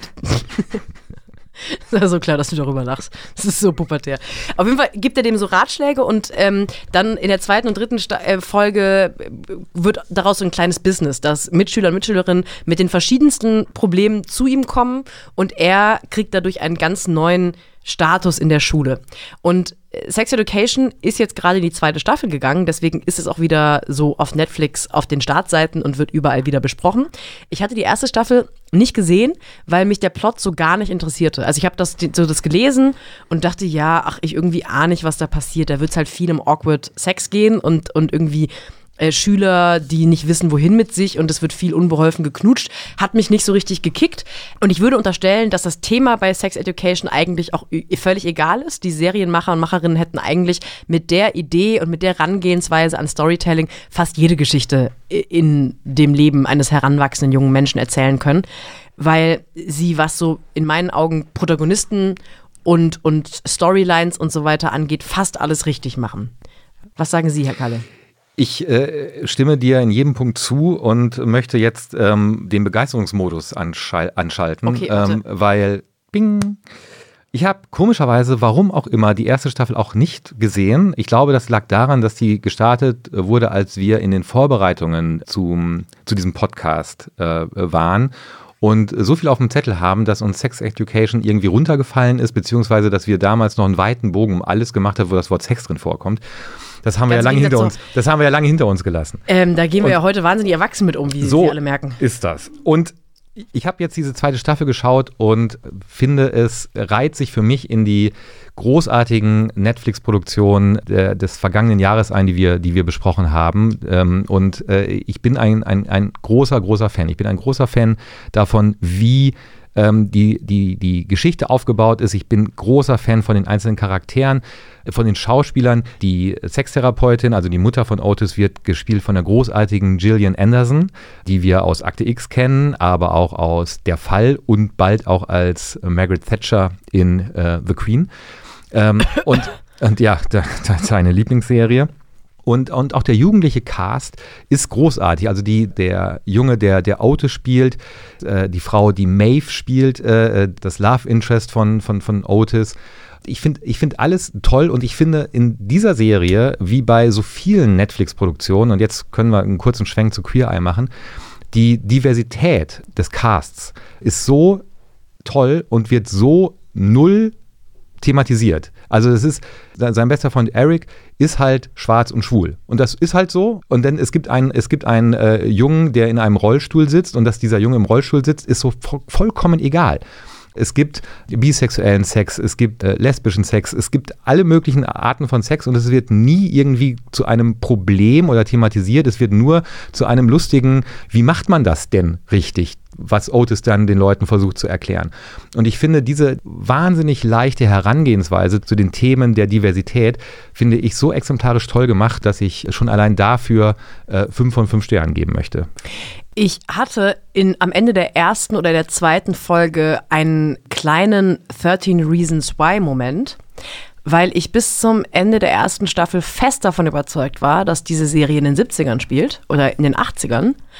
Ist ja so klar, dass du darüber lachst. Das ist so pubertär. Auf jeden Fall gibt er dem so Ratschläge und dann in der zweiten und dritten Folge wird daraus so ein kleines Business, dass Mitschüler und Mitschülerinnen mit den verschiedensten Problemen zu ihm kommen und er kriegt dadurch einen ganz neuen Status in der Schule. Und Sex Education ist jetzt gerade in die zweite Staffel gegangen, deswegen ist es auch wieder so auf Netflix auf den Startseiten und wird überall wieder besprochen. Ich hatte die erste Staffel nicht gesehen, weil mich der Plot so gar nicht interessierte. Also ich habe das gelesen und dachte, ich irgendwie ahne nicht, was da passiert. Da wird es halt viel um awkward Sex gehen und irgendwie Schüler, die nicht wissen, wohin mit sich und es wird viel unbeholfen geknutscht, hat mich nicht so richtig gekickt. Und ich würde unterstellen, dass das Thema bei Sex Education eigentlich auch völlig egal ist. Die Serienmacher und Macherinnen hätten eigentlich mit der Idee und mit der Herangehensweise an Storytelling fast jede Geschichte in dem Leben eines heranwachsenden jungen Menschen erzählen können, weil sie, was so in meinen Augen Protagonisten und Storylines und so weiter angeht, fast alles richtig machen. Was sagen Sie, Herr Kalle? Ich stimme dir in jedem Punkt zu und möchte jetzt den Begeisterungsmodus anschalten, okay, weil bing, ich habe komischerweise, warum auch immer, die erste Staffel auch nicht gesehen. Ich glaube, das lag daran, dass die gestartet wurde, als wir in den Vorbereitungen zu diesem Podcast waren. Und so viel auf dem Zettel haben, dass uns Sex Education irgendwie runtergefallen ist, beziehungsweise dass wir damals noch einen weiten Bogen um alles gemacht haben, wo das Wort Sex drin vorkommt. Das haben wir ja lange hinter uns. Das haben wir ja lange hinter uns gelassen. Da gehen wir ja heute wahnsinnig erwachsen mit um, wie Sie alle merken. So ist das. Und ich habe jetzt diese zweite Staffel geschaut und finde, es reiht sich für mich in die großartigen Netflix-Produktionen des vergangenen Jahres ein, die wir besprochen haben. Und ich bin ein großer Fan. Ich bin ein großer Fan davon, wie die Geschichte aufgebaut ist. Ich bin großer Fan von den einzelnen Charakteren, von den Schauspielern. Die Sextherapeutin, also die Mutter von Otis, wird gespielt von der großartigen Gillian Anderson, die wir aus Akte X kennen, aber auch aus Der Fall und bald auch als Margaret Thatcher in The Queen. Und ja, das ist eine Lieblingsserie. Und auch der jugendliche Cast ist großartig. Also der Junge, der Otis spielt, die Frau, die Maeve spielt, das Love Interest von Otis. Ich finde alles toll und ich finde in dieser Serie, wie bei so vielen Netflix-Produktionen, und jetzt können wir einen kurzen Schwenk zu Queer Eye machen, die Diversität des Casts ist so toll und wird so null thematisiert. Also es ist, sein bester Freund Eric ist halt schwarz und schwul. Und das ist halt so. Und dann es gibt einen Jungen, der in einem Rollstuhl sitzt und dass dieser Junge im Rollstuhl sitzt, ist so vollkommen egal. Es gibt bisexuellen Sex, es gibt lesbischen Sex, es gibt alle möglichen Arten von Sex und es wird nie irgendwie zu einem Problem oder thematisiert. Es wird nur zu einem lustigen, wie macht man das denn richtig? Was Otis dann den Leuten versucht zu erklären. Und ich finde, diese wahnsinnig leichte Herangehensweise zu den Themen der Diversität, finde ich so exemplarisch toll gemacht, dass ich schon allein dafür 5 von 5 Sternen geben möchte. Ich hatte am Ende der ersten oder der zweiten Folge einen kleinen 13 Reasons Why Moment, weil ich bis zum Ende der ersten Staffel fest davon überzeugt war, dass diese Serie in den 70ern spielt oder in den 80ern,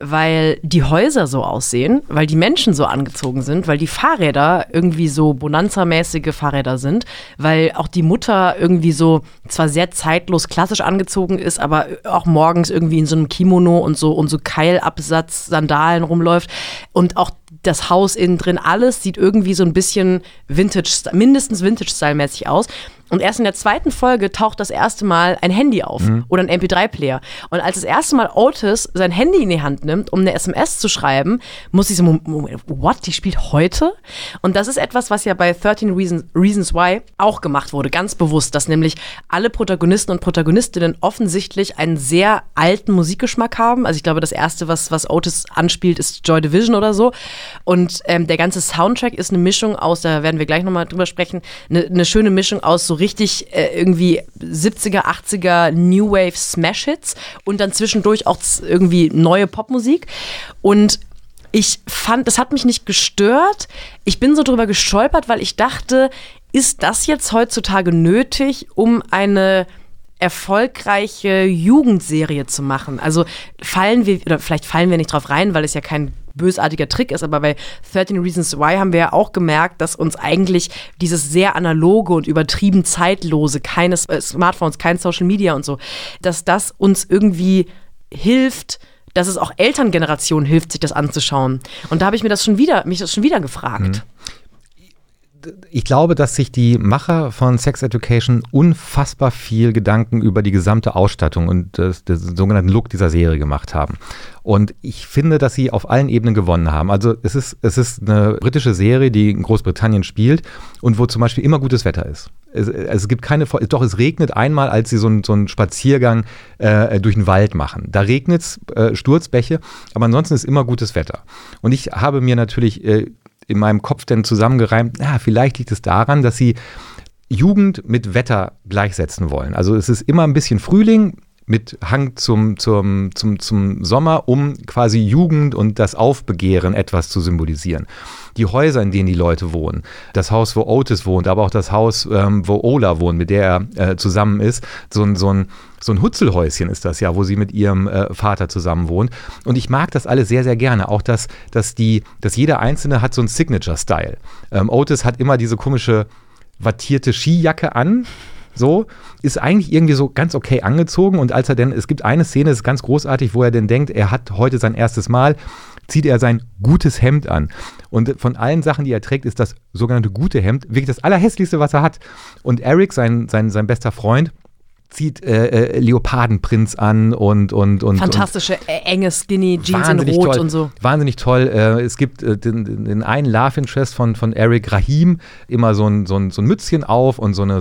weil die Häuser so aussehen, weil die Menschen so angezogen sind, weil die Fahrräder irgendwie so Bonanza-mäßige Fahrräder sind, weil auch die Mutter irgendwie so zwar sehr zeitlos klassisch angezogen ist, aber auch morgens irgendwie in so einem Kimono und so Keilabsatz-Sandalen rumläuft und auch das Haus innen drin, alles sieht irgendwie so ein bisschen mindestens Vintage-Style-mäßig aus. Und erst in der zweiten Folge taucht das erste Mal ein Handy auf oder ein MP3-Player. Und als das erste Mal Otis sein Handy in die Hand nimmt, um eine SMS zu schreiben, muss ich so, what, die spielt heute? Und das ist etwas, was ja bei 13 Reasons Why auch gemacht wurde, ganz bewusst, dass nämlich alle Protagonisten und Protagonistinnen offensichtlich einen sehr alten Musikgeschmack haben. Also ich glaube, das erste, was Otis anspielt, ist Joy Division oder so. Und der ganze Soundtrack ist eine Mischung aus, da werden wir gleich nochmal drüber sprechen, eine schöne Mischung aus so richtig irgendwie 70er, 80er New Wave Smash-Hits und dann zwischendurch auch irgendwie neue Popmusik. Und ich fand, das hat mich nicht gestört. Ich bin so drüber gestolpert, weil ich dachte, ist das jetzt heutzutage nötig, um eine erfolgreiche Jugendserie zu machen? Also vielleicht fallen wir nicht drauf rein, weil es ja kein bösartiger Trick ist, aber bei 13 Reasons Why haben wir ja auch gemerkt, dass uns eigentlich dieses sehr analoge und übertrieben zeitlose, keine Smartphones, kein Social Media und so, dass das uns irgendwie hilft, dass es auch Elterngenerationen hilft, sich das anzuschauen. Und da habe ich mich das schon wieder gefragt. Ich glaube, dass sich die Macher von Sex Education unfassbar viel Gedanken über die gesamte Ausstattung und den sogenannten Look dieser Serie gemacht haben. Und ich finde, dass sie auf allen Ebenen gewonnen haben. Also es ist eine britische Serie, die in Großbritannien spielt und wo zum Beispiel immer gutes Wetter ist. Es gibt es regnet einmal, als sie so einen Spaziergang durch den Wald machen. Da regnet es, Sturzbäche, aber ansonsten ist immer gutes Wetter. Und ich habe mir natürlich in meinem Kopf dann zusammengereimt, vielleicht liegt es daran, dass sie Jugend mit Wetter gleichsetzen wollen. Also es ist immer ein bisschen Frühling mit Hang zum Sommer, um quasi Jugend und das Aufbegehren etwas zu symbolisieren. Die Häuser, in denen die Leute wohnen, das Haus, wo Otis wohnt, aber auch das Haus, wo Ola wohnt, mit der er zusammen ist, so ein Hutzelhäuschen ist das ja, wo sie mit ihrem Vater zusammen wohnt. Und ich mag das alles sehr, sehr gerne. Auch, dass jeder Einzelne hat so einen Signature-Style. Otis hat immer diese komische wattierte Skijacke an, so, ist eigentlich irgendwie so ganz okay angezogen. Und es gibt eine Szene, das ist ganz großartig, wo er denn denkt, er hat heute sein erstes Mal, zieht er sein gutes Hemd an. Und von allen Sachen, die er trägt, ist das sogenannte gute Hemd wirklich das allerhässlichste, was er hat. Und Eric, sein bester Freund, zieht Leopardenprinz an und fantastische, enge Skinny Jeans in Rot toll, und so. Wahnsinnig toll. Es gibt den einen Love Interest von Eric, Rahim, immer so ein Mützchen auf und so eine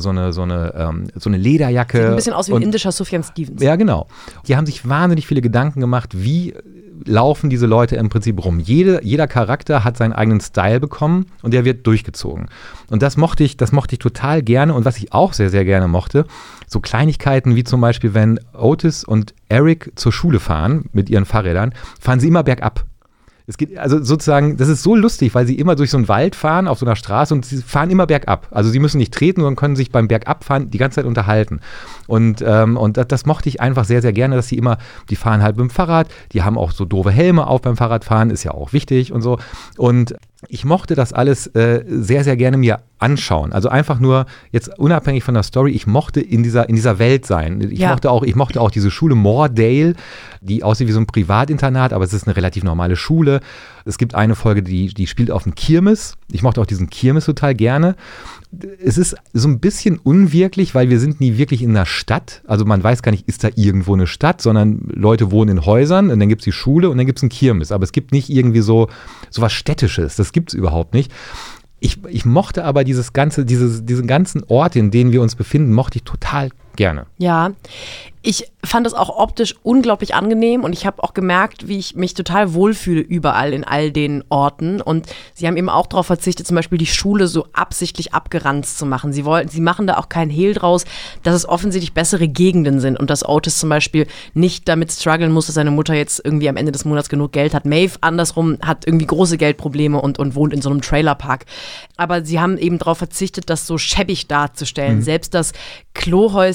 Lederjacke. Sieht ein bisschen aus wie ein indischer Sufjan Stevens. Ja, genau. Die haben sich wahnsinnig viele Gedanken gemacht, wie laufen diese Leute im Prinzip rum. Jeder Charakter hat seinen eigenen Style bekommen und der wird durchgezogen. Und das mochte ich total gerne. Und was ich auch sehr, sehr gerne mochte, so Kleinigkeiten wie zum Beispiel, wenn Otis und Eric zur Schule fahren mit ihren Fahrrädern, fahren sie immer bergab. Es geht also sozusagen, das ist so lustig, weil sie immer durch so einen Wald fahren, auf so einer Straße und sie fahren immer bergab. Also sie müssen nicht treten, sondern können sich beim Bergabfahren die ganze Zeit unterhalten. Und das mochte ich einfach sehr, sehr gerne, dass die fahren halt mit dem Fahrrad, die haben auch so doofe Helme auf beim Fahrradfahren, ist ja auch wichtig und so. Und ich mochte das alles sehr, sehr gerne mir anschauen. Also einfach nur, jetzt unabhängig von der Story, ich mochte in dieser Welt sein. Ich mochte auch diese Schule Moordale, die aussieht wie so ein Privatinternat, aber es ist eine relativ normale Schule. Es gibt eine Folge, die spielt auf dem Kirmes. Ich mochte auch diesen Kirmes total gerne. Es ist so ein bisschen unwirklich, weil wir sind nie wirklich in einer Stadt. Also man weiß gar nicht, ist da irgendwo eine Stadt, sondern Leute wohnen in Häusern und dann gibt es die Schule und dann gibt es einen Kirmes. Aber es gibt nicht irgendwie so was Städtisches. Das gibt es überhaupt nicht. Ich mochte aber diesen ganzen Ort, in denen wir uns befinden, mochte ich total gerne. Ja, ich fand das auch optisch unglaublich angenehm und ich habe auch gemerkt, wie ich mich total wohlfühle überall in all den Orten. Und sie haben eben auch darauf verzichtet, zum Beispiel die Schule so absichtlich abgeranzt zu machen. Sie machen da auch keinen Hehl draus, dass es offensichtlich bessere Gegenden sind und dass Otis zum Beispiel nicht damit strugglen muss, dass seine Mutter jetzt irgendwie am Ende des Monats genug Geld hat. Maeve andersrum hat irgendwie große Geldprobleme und wohnt in so einem Trailerpark. Aber sie haben eben darauf verzichtet, das so schäbig darzustellen. Selbst das Klohäuschen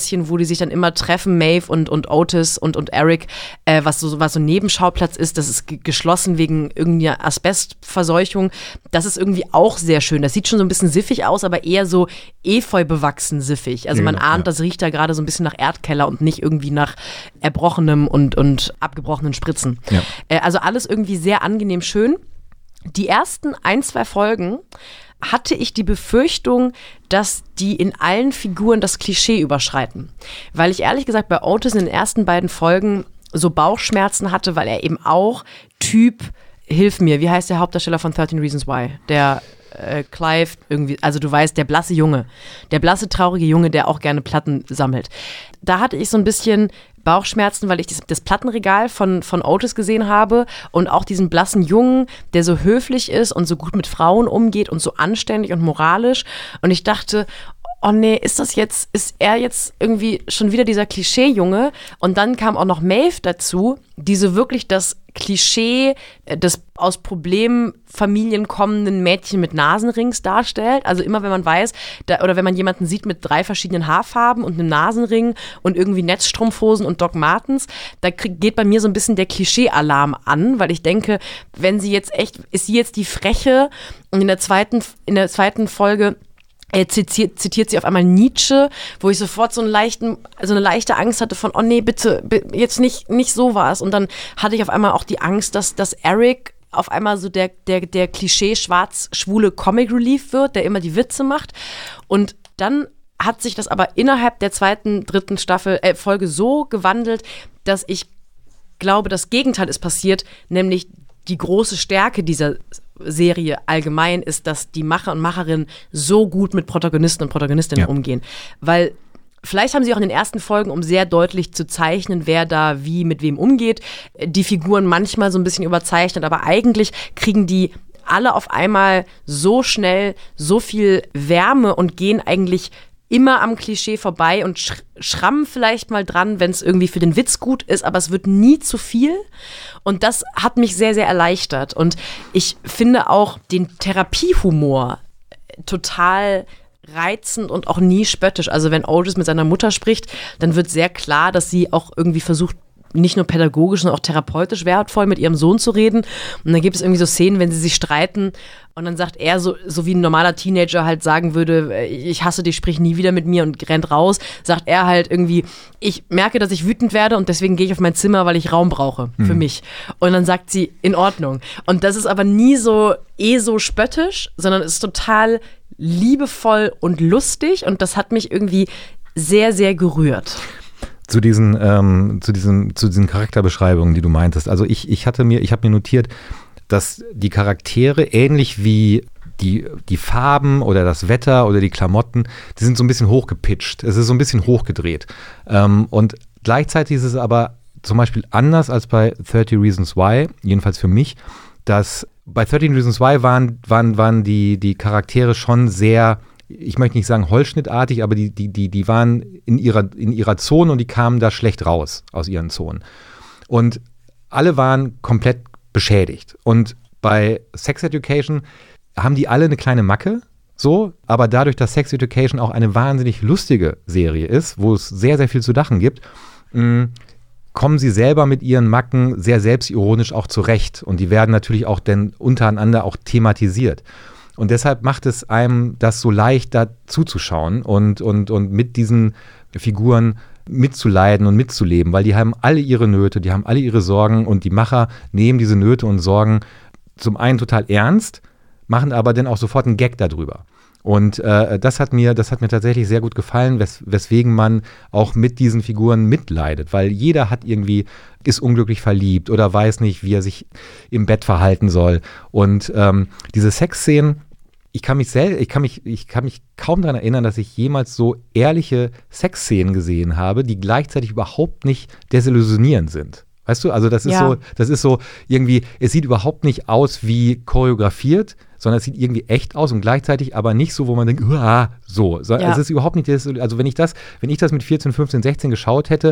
Häuschen, wo die sich dann immer treffen, Maeve und Otis und Eric, was so ein Nebenschauplatz ist. Das ist geschlossen wegen irgendeiner Asbestverseuchung. Das ist irgendwie auch sehr schön. Das sieht schon so ein bisschen siffig aus, aber eher so Efeu bewachsen siffig. Also man ahnt, das riecht da gerade so ein bisschen nach Erdkeller und nicht irgendwie nach Erbrochenem und abgebrochenen Spritzen. Ja. Also alles irgendwie sehr angenehm schön. Die ersten 1-2 Folgen hatte ich die Befürchtung, dass die in allen Figuren das Klischee überschreiten. Weil ich ehrlich gesagt bei Otis in den ersten beiden Folgen so Bauchschmerzen hatte, weil er eben auch hilf mir, wie heißt der Hauptdarsteller von 13 Reasons Why? Der Clive irgendwie, also du weißt, der blasse Junge, der blasse, traurige Junge, der auch gerne Platten sammelt. Da hatte ich so ein bisschen Bauchschmerzen, weil ich das Plattenregal von Otis gesehen habe und auch diesen blassen Jungen, der so höflich ist und so gut mit Frauen umgeht und so anständig und moralisch. Und ich dachte, oh nee, ist er jetzt irgendwie schon wieder dieser Klischee-Junge? Und dann kam auch noch Maeve dazu, die so wirklich das Klischee des aus Problemfamilien kommenden Mädchen mit Nasenrings darstellt. Also immer, wenn man weiß, oder wenn man jemanden sieht mit 3 verschiedenen Haarfarben und einem Nasenring und irgendwie Netzstrumpfhosen und Doc Martens, da geht bei mir so ein bisschen der Klischee-Alarm an, weil ich denke, ist sie jetzt die Freche? Und in der zweiten Folge zitiert sie auf einmal Nietzsche, wo ich sofort so eine leichte Angst hatte von, oh nee, bitte jetzt nicht sowas. Und dann hatte ich auf einmal auch die Angst, dass Eric auf einmal so der Klischee-schwarz-schwule Comic Relief wird, der immer die Witze macht. Und dann hat sich das aber innerhalb der 2., 3. Folge so gewandelt, dass ich glaube, das Gegenteil ist passiert, nämlich die große Stärke dieser Serie allgemein ist, dass die Macher und Macherinnen so gut mit Protagonisten und Protagonistinnen umgehen. Weil vielleicht haben sie auch in den ersten Folgen, um sehr deutlich zu zeichnen, wer da wie mit wem umgeht, die Figuren manchmal so ein bisschen überzeichnet, aber eigentlich kriegen die alle auf einmal so schnell so viel Wärme und gehen eigentlich immer am Klischee vorbei und schrammen vielleicht mal dran, wenn es irgendwie für den Witz gut ist, aber es wird nie zu viel. Und das hat mich sehr, sehr erleichtert. Und ich finde auch den Therapiehumor total reizend und auch nie spöttisch. Also wenn Otis mit seiner Mutter spricht, dann wird sehr klar, dass sie auch irgendwie versucht, nicht nur pädagogisch, sondern auch therapeutisch wertvoll mit ihrem Sohn zu reden. Und dann gibt es irgendwie so Szenen, wenn sie sich streiten und dann sagt er, so wie ein normaler Teenager halt sagen würde, ich hasse dich, sprich nie wieder mit mir und rennt raus, sagt er halt irgendwie, ich merke, dass ich wütend werde und deswegen gehe ich auf mein Zimmer, weil ich Raum brauche für mich. Und dann sagt sie, in Ordnung. Und das ist aber nie so spöttisch, sondern es ist total liebevoll und lustig und das hat mich irgendwie sehr, sehr gerührt. Zu diesen Charakterbeschreibungen, die du meintest. Also ich habe mir notiert, dass die Charaktere ähnlich wie die Farben oder das Wetter oder die Klamotten, die sind so ein bisschen hochgepitcht. Es ist so ein bisschen hochgedreht. Und gleichzeitig ist es aber zum Beispiel anders als bei 30 Reasons Why, jedenfalls für mich, dass bei 13 Reasons Why waren die Charaktere schon sehr, ich möchte nicht sagen holzschnittartig, aber die waren in ihrer Zone und die kamen da schlecht raus aus ihren Zonen. Und alle waren komplett beschädigt. Und bei Sex Education haben die alle eine kleine Macke, so, aber dadurch, dass Sex Education auch eine wahnsinnig lustige Serie ist, wo es sehr, sehr viel zu lachen gibt, kommen sie selber mit ihren Macken sehr selbstironisch auch zurecht. Und die werden natürlich auch dann untereinander auch thematisiert. Und deshalb macht es einem das so leicht, da zuzuschauen und mit diesen Figuren mitzuleiden und mitzuleben, weil die haben alle ihre Nöte, die haben alle ihre Sorgen und die Macher nehmen diese Nöte und Sorgen zum einen total ernst, machen aber dann auch sofort einen Gag darüber. Und das hat mir tatsächlich sehr gut gefallen, weswegen man auch mit diesen Figuren mitleidet, weil jeder ist unglücklich verliebt oder weiß nicht, wie er sich im Bett verhalten soll. Und diese Sexszenen, ich kann mich kaum daran erinnern, dass ich jemals so ehrliche Sexszenen gesehen habe, die gleichzeitig überhaupt nicht desillusionierend sind. Weißt du, also das ist so irgendwie, es sieht überhaupt nicht aus wie choreografiert, sondern es sieht irgendwie echt aus und gleichzeitig aber nicht so, wo man denkt, so. Es ist überhaupt nicht, also wenn ich das mit 14, 15, 16 geschaut hätte,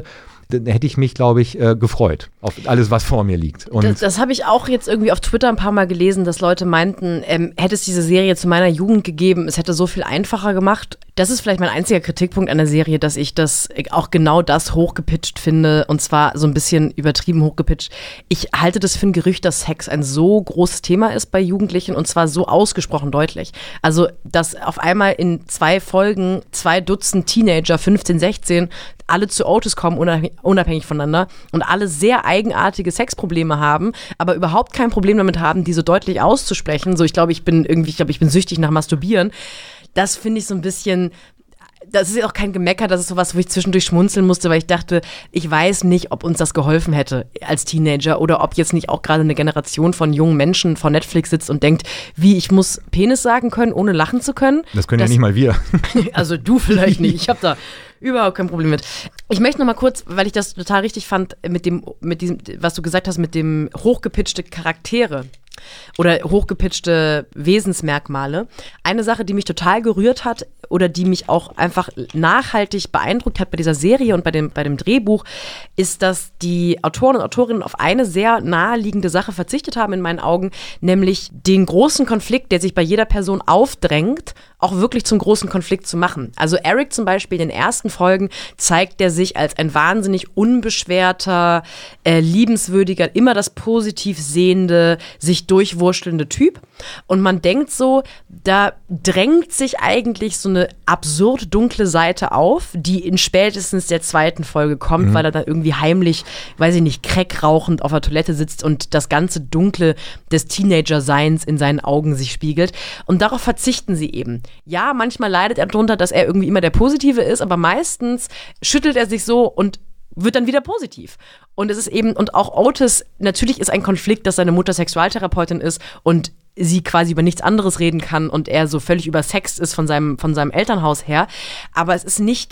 dann hätte ich mich, glaube ich, gefreut auf alles, was vor mir liegt. Und das habe ich auch jetzt irgendwie auf Twitter ein paar Mal gelesen, dass Leute meinten, hätte es diese Serie zu meiner Jugend gegeben, es hätte so viel einfacher gemacht. Das ist vielleicht mein einziger Kritikpunkt an der Serie, dass ich das auch genau das hochgepitcht finde, und zwar so ein bisschen übertrieben hochgepitcht. Ich halte das für ein Gerücht, dass Sex ein so großes Thema ist bei Jugendlichen, und zwar so ausgesprochen deutlich. Also, dass auf einmal in 2 Folgen 2 Dutzend Teenager, 15, 16, alle zu Otis kommen, unabhängig voneinander, und alle sehr eigenartige Sexprobleme haben, aber überhaupt kein Problem damit haben, die so deutlich auszusprechen. So, ich glaube, ich bin süchtig nach Masturbieren. Das finde ich so ein bisschen, das ist ja auch kein Gemecker, das ist sowas, wo ich zwischendurch schmunzeln musste, weil ich dachte, ich weiß nicht, ob uns das geholfen hätte als Teenager oder ob jetzt nicht auch gerade eine Generation von jungen Menschen vor Netflix sitzt und denkt, wie, ich muss Penis sagen können, ohne lachen zu können. Das können ja nicht mal wir. Also du vielleicht nicht, ich habe da überhaupt kein Problem mit. Ich möchte noch mal kurz, weil ich das total richtig fand, mit diesem, was du gesagt hast, mit dem hochgepitchte Charaktere oder hochgepitchte Wesensmerkmale. Eine Sache, die mich total gerührt hat oder die mich auch einfach nachhaltig beeindruckt hat bei dieser Serie und bei dem Drehbuch, ist, dass die Autoren und Autorinnen auf eine sehr naheliegende Sache verzichtet haben in meinen Augen, nämlich den großen Konflikt, der sich bei jeder Person aufdrängt, auch wirklich zum großen Konflikt zu machen. Also Eric zum Beispiel in den ersten Folgen zeigt er sich als ein wahnsinnig unbeschwerter, liebenswürdiger, immer das positiv sehende, sich durchwurschtelnde Typ. Und man denkt so, da drängt sich eigentlich so eine absurd dunkle Seite auf, die in spätestens der 2. Folge kommt, weil er dann irgendwie heimlich, weiß ich nicht, Crack rauchend auf der Toilette sitzt und das ganze Dunkle des Teenager-Seins in seinen Augen sich spiegelt. Und darauf verzichten sie eben. Ja, manchmal leidet er darunter, dass er irgendwie immer der Positive ist, aber meistens schüttelt er sich so und wird dann wieder positiv. Und es ist eben, und auch Otis, natürlich ist ein Konflikt, dass seine Mutter Sexualtherapeutin ist und sie quasi über nichts anderes reden kann und er so völlig übersext ist von seinem Elternhaus her. Aber es ist nicht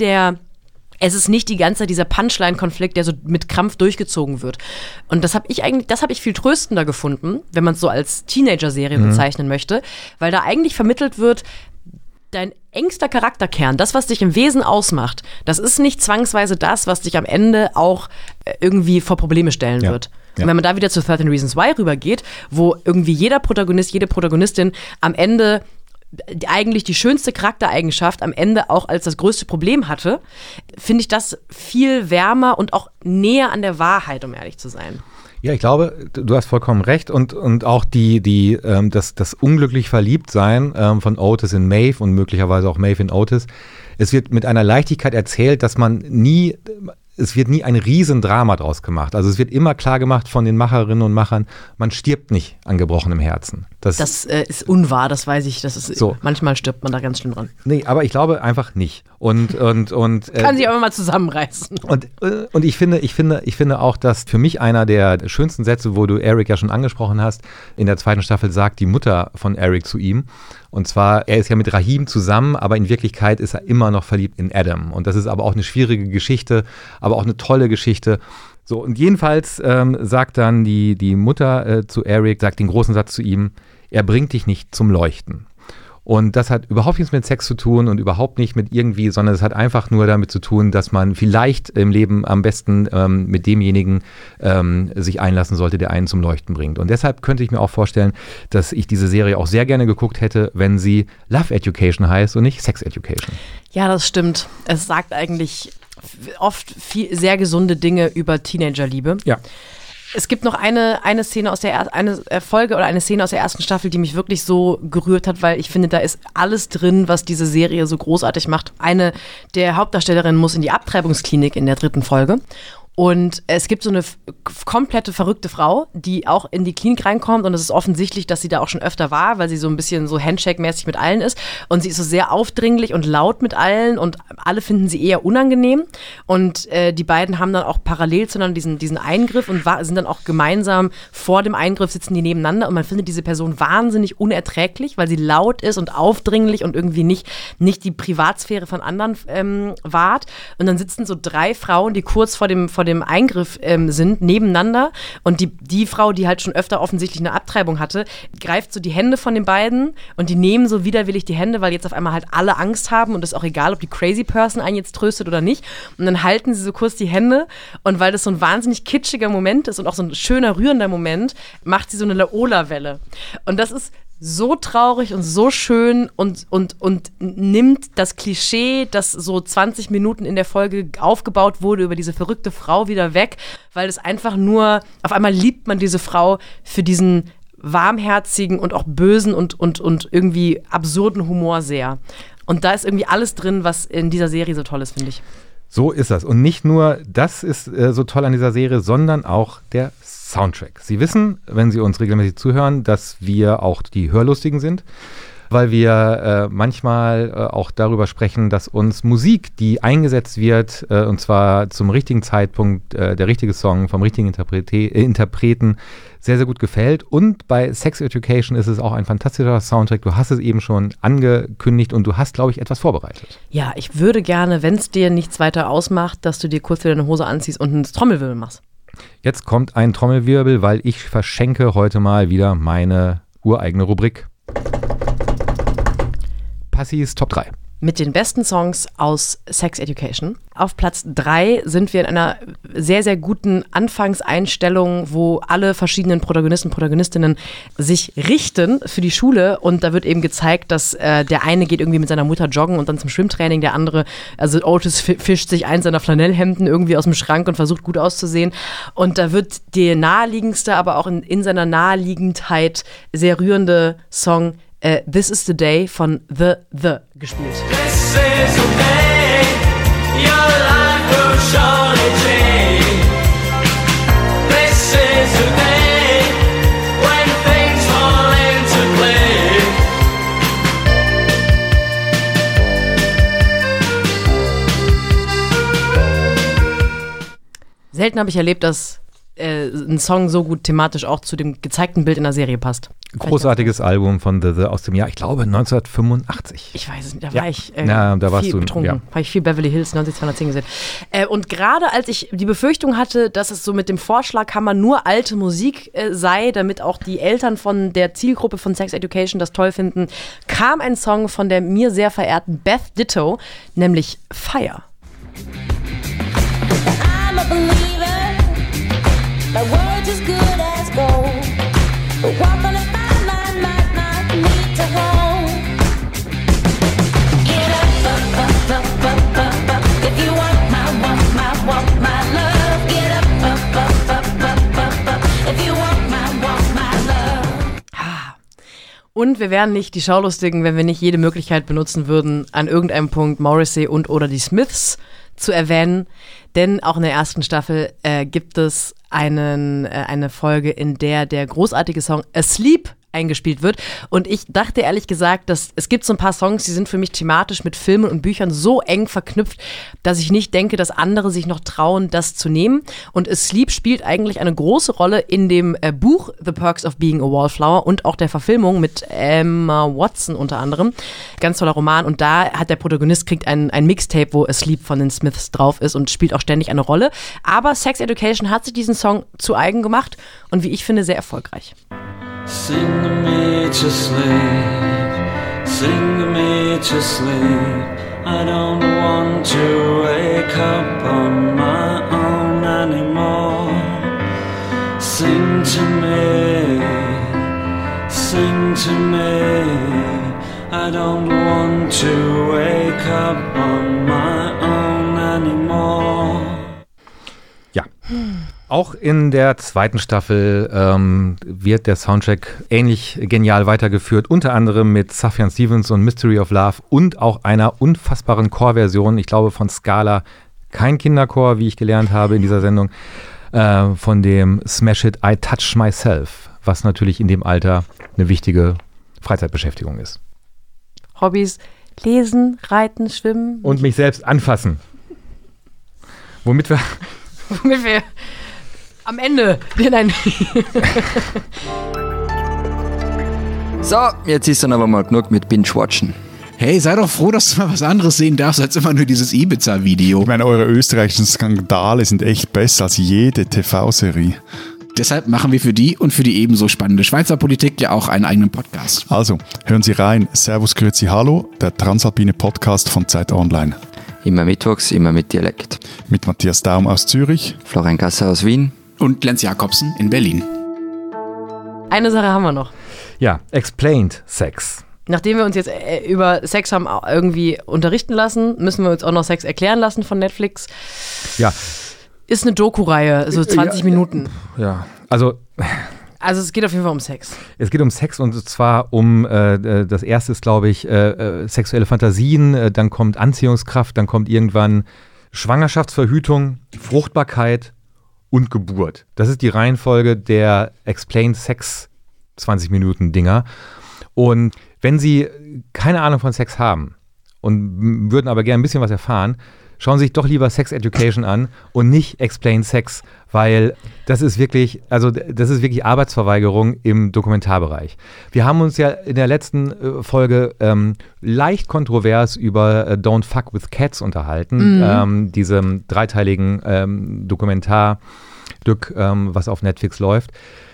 die ganze Zeit dieser Punchline-Konflikt, der so mit Krampf durchgezogen wird. Und das habe ich viel tröstender gefunden, wenn man es so als Teenager-Serie bezeichnen möchte, weil da eigentlich vermittelt wird, dein engster Charakterkern, das, was dich im Wesen ausmacht, das ist nicht zwangsweise das, was dich am Ende auch irgendwie vor Probleme stellen wird. Ja. Und wenn man da wieder zu 13 Reasons Why rübergeht, wo irgendwie jeder Protagonist, jede Protagonistin am Ende eigentlich die schönste Charaktereigenschaft am Ende auch als das größte Problem hatte, finde ich das viel wärmer und auch näher an der Wahrheit, um ehrlich zu sein. Ja, ich glaube, du hast vollkommen recht und auch das unglücklich Verliebtsein von Otis in Maeve und möglicherweise auch Maeve in Otis. Es wird mit einer Leichtigkeit erzählt, dass es wird nie ein Riesendrama draus gemacht. Also es wird immer klar gemacht von den Macherinnen und Machern, man stirbt nicht an gebrochenem Herzen. Das ist unwahr, das weiß ich. Das ist so. Manchmal stirbt man da ganz schlimm dran. Nee, aber ich glaube einfach nicht. Und kann sich aber mal zusammenreißen. Und ich finde auch, dass für mich einer der schönsten Sätze, wo du Eric ja schon angesprochen hast, in der 2. Staffel sagt die Mutter von Eric zu ihm. Und zwar, er ist ja mit Raheem zusammen, aber in Wirklichkeit ist er immer noch verliebt in Adam. Und das ist aber auch eine schwierige Geschichte, aber auch eine tolle Geschichte. So, und jedenfalls sagt dann die Mutter zu Eric, sagt den großen Satz zu ihm, er bringt dich nicht zum Leuchten. Und das hat überhaupt nichts mit Sex zu tun und überhaupt nicht mit irgendwie, sondern es hat einfach nur damit zu tun, dass man vielleicht im Leben am besten mit demjenigen sich einlassen sollte, der einen zum Leuchten bringt. Und deshalb könnte ich mir auch vorstellen, dass ich diese Serie auch sehr gerne geguckt hätte, wenn sie Love Education heißt und nicht Sex Education. Ja, das stimmt. Es sagt eigentlich oft sehr gesunde Dinge über Teenagerliebe. Ja. Es gibt noch eine Szene eine Folge oder eine Szene aus der ersten Staffel, die mich wirklich so gerührt hat, weil ich finde, da ist alles drin, was diese Serie so großartig macht. Eine der Hauptdarstellerinnen muss in die Abtreibungsklinik in der 3. Folge. Und es gibt so eine komplette verrückte Frau, die auch in die Klinik reinkommt, und es ist offensichtlich, dass sie da auch schon öfter war, weil sie so ein bisschen so Handshake-mäßig mit allen ist, und sie ist so sehr aufdringlich und laut mit allen und alle finden sie eher unangenehm, und die beiden haben dann auch parallel zueinander diesen Eingriff und sind dann auch gemeinsam vor dem Eingriff, sitzen die nebeneinander, und man findet diese Person wahnsinnig unerträglich, weil sie laut ist und aufdringlich und irgendwie nicht die Privatsphäre von anderen wahrt, und dann sitzen so 3 Frauen, die kurz vor dem vor dem Eingriff sind, nebeneinander. Und die Frau, die halt schon öfter offensichtlich eine Abtreibung hatte, greift so die Hände von den beiden und die nehmen so widerwillig die Hände, weil jetzt auf einmal halt alle Angst haben und es ist auch egal, ob die Crazy Person einen jetzt tröstet oder nicht. Und dann halten sie so kurz die Hände und weil das so ein wahnsinnig kitschiger Moment ist und auch so ein schöner, rührender Moment, macht sie so eine Laola-Welle. Und das ist so traurig und so schön und nimmt das Klischee, das so 20 Minuten in der Folge aufgebaut wurde über diese verrückte Frau wieder weg, weil es einfach nur, auf einmal liebt man diese Frau für diesen warmherzigen und auch bösen und irgendwie absurden Humor sehr. Und da ist irgendwie alles drin, was in dieser Serie so toll ist, finde ich. So ist das. Und nicht nur das ist so toll an dieser Serie, sondern auch der Soundtrack. Sie wissen, wenn Sie uns regelmäßig zuhören, dass wir auch die Hörlustigen sind, weil wir manchmal auch darüber sprechen, dass uns Musik, die eingesetzt wird, und zwar zum richtigen Zeitpunkt, der richtige Song vom richtigen Interpreten, sehr, sehr gut gefällt. Und bei Sex Education ist es auch ein fantastischer Soundtrack. Du hast es eben schon angekündigt und du hast, glaube ich, etwas vorbereitet. Ja, ich würde gerne, wenn es dir nichts weiter ausmacht, dass du dir kurz wieder eine Hose anziehst und einen Trommelwirbel machst. Jetzt kommt ein Trommelwirbel, weil ich verschenke heute mal wieder meine ureigene Rubrik. Passis Top 3. Mit den besten Songs aus Sex Education. Auf Platz 3 sind wir in einer sehr, sehr guten Anfangseinstellung, wo alle verschiedenen Protagonisten und Protagonistinnen sich richten für die Schule. Und da wird eben gezeigt, dass der eine geht irgendwie mit seiner Mutter joggen und dann zum Schwimmtraining. Der andere, also Otis fischt sich eins seiner Flanellhemden irgendwie aus dem Schrank und versucht gut auszusehen. Und da wird der naheliegendste, aber auch in seiner Naheliegendheit sehr rührende Song This is the Day von The gespielt. This is the day your life will surely change. This is the day when things fall into place. Selten habe ich erlebt, dass ein Song so gut thematisch auch zu dem gezeigten Bild in der Serie passt. Großartiges Album von The aus dem Jahr, ich glaube, 1985. Ich weiß es nicht, da Ja. war ich Da warst viel du, betrunken. ja. Habe ich viel Beverly Hills 90210 gesehen. Und gerade als ich die Befürchtung hatte, dass es so mit dem Vorschlaghammer nur alte Musik sei, damit auch die Eltern von der Zielgruppe von Sex Education das toll finden, kam ein Song von der mir sehr verehrten Beth Ditto, nämlich Fire. I'm a believer. My word's as good as gold. But walk on a fine line might not need to hold. Get up, if you want my love. Get up, if you want my love. Und wir wären nicht die Schaulustigen, wenn wir nicht jede Möglichkeit benutzen würden, an irgendeinem Punkt Morrissey und oder die Smiths zu erwähnen. Denn auch in der ersten Staffel gibt es eine Folge, in der großartige Song Asleep eingespielt wird. Und ich dachte ehrlich gesagt, dass es gibt so ein paar Songs, die sind für mich thematisch mit Filmen und Büchern so eng verknüpft, dass ich nicht denke, dass andere sich noch trauen, das zu nehmen. Und Asleep spielt eigentlich eine große Rolle in dem Buch The Perks of Being a Wallflower und auch der Verfilmung mit Emma Watson unter anderem. Ganz toller Roman. Und da hat der Protagonist kriegt ein Mixtape, wo Asleep von den Smiths drauf ist und spielt auch ständig eine Rolle. Aber Sex Education hat sich diesen Song zu eigen gemacht und wie ich finde, sehr erfolgreich. Sing me to sleep, sing me to sleep. I don't want to wake up on my own anymore. Sing to me, sing to me. I don't want to wake up on my own anymore. Ja. Auch in der zweiten Staffel wird der Soundtrack ähnlich genial weitergeführt, unter anderem mit Sufjan Stevens und Mystery of Love und auch einer unfassbaren Chorversion, ich glaube von Scala, kein Kinderchor, wie ich gelernt habe in dieser Sendung, von dem Smash Hit I Touch Myself, was natürlich in dem Alter eine wichtige Freizeitbeschäftigung ist. Hobbys: Lesen, Reiten, Schwimmen. Und mich selbst anfassen. Womit wir am Ende. Nein. So, jetzt ist dann aber mal genug mit Binge-Watchen. Hey, sei doch froh, dass du mal was anderes sehen darfst, als immer nur dieses Ibiza-Video. Ich meine, eure österreichischen Skandale sind echt besser als jede TV-Serie. Deshalb machen wir für die und für die ebenso spannende Schweizer Politik ja auch einen eigenen Podcast. Also, hören Sie rein. Servus, Grüezi, Hallo, der transalpine Podcast von Zeit Online. Immer mittwochs, immer mit Dialekt. Mit Matthias Daum aus Zürich. Florian Gasser aus Wien. Und Lenz Jakobsen in Berlin. Eine Sache haben wir noch. Ja, Explained Sex. Nachdem wir uns jetzt über Sex haben irgendwie unterrichten lassen, müssen wir uns auch noch Sex erklären lassen von Netflix. Ja. Ist eine Doku-Reihe, so 20 Minuten. Ja, also es geht auf jeden Fall um Sex. Es geht um Sex und zwar um, das erste ist, glaube ich, sexuelle Fantasien, dann kommt Anziehungskraft, dann kommt irgendwann Schwangerschaftsverhütung, Fruchtbarkeit und Geburt. Das ist die Reihenfolge der Explained Sex 20-Minuten-Dinger. Und wenn Sie keine Ahnung von Sex haben und würden aber gerne ein bisschen was erfahren, schauen Sie sich doch lieber Sex Education an und nicht Explain Sex, weil das ist wirklich Arbeitsverweigerung im Dokumentarbereich. Wir haben uns ja in der letzten Folge leicht kontrovers über Don't Fuck with Cats unterhalten, diesem dreiteiligen Dokumentarstück, was auf Netflix läuft.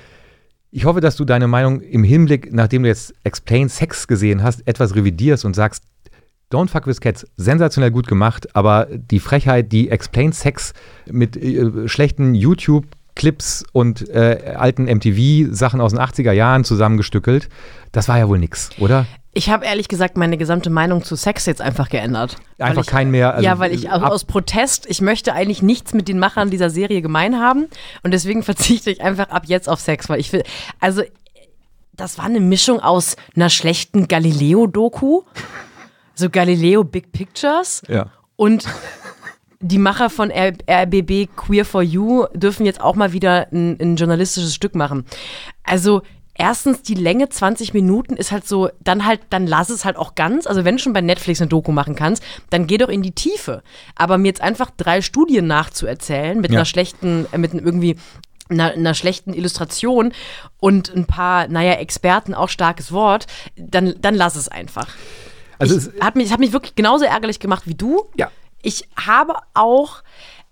Ich hoffe, dass du deine Meinung im Hinblick, nachdem du jetzt Explain Sex gesehen hast, etwas revidierst und sagst, Don't Fuck with Cats, sensationell gut gemacht, aber die Frechheit, die Explain Sex mit schlechten YouTube-Clips und alten MTV-Sachen aus den 80er Jahren zusammengestückelt, das war ja wohl nix, oder? Ich habe ehrlich gesagt meine gesamte Meinung zu Sex jetzt einfach geändert. Einfach kein mehr. Also ja, weil ich aus Protest, ich möchte eigentlich nichts mit den Machern dieser Serie gemein haben und deswegen verzichte ich einfach ab jetzt auf Sex, weil ich will, also das war eine Mischung aus einer schlechten Galileo-Doku, so Galileo Big Pictures und die Macher von RBB Queer for You dürfen jetzt auch mal wieder ein journalistisches Stück machen. Also erstens, die Länge 20 Minuten ist halt so, dann lass es halt auch ganz. Also wenn du schon bei Netflix eine Doku machen kannst, dann geh doch in die Tiefe. Aber mir jetzt einfach 3 Studien nachzuerzählen mit einer schlechten Illustration und ein paar, Experten, auch starkes Wort, dann lass es einfach. Also es hat mich wirklich genauso ärgerlich gemacht wie du. Ja. Ich habe auch,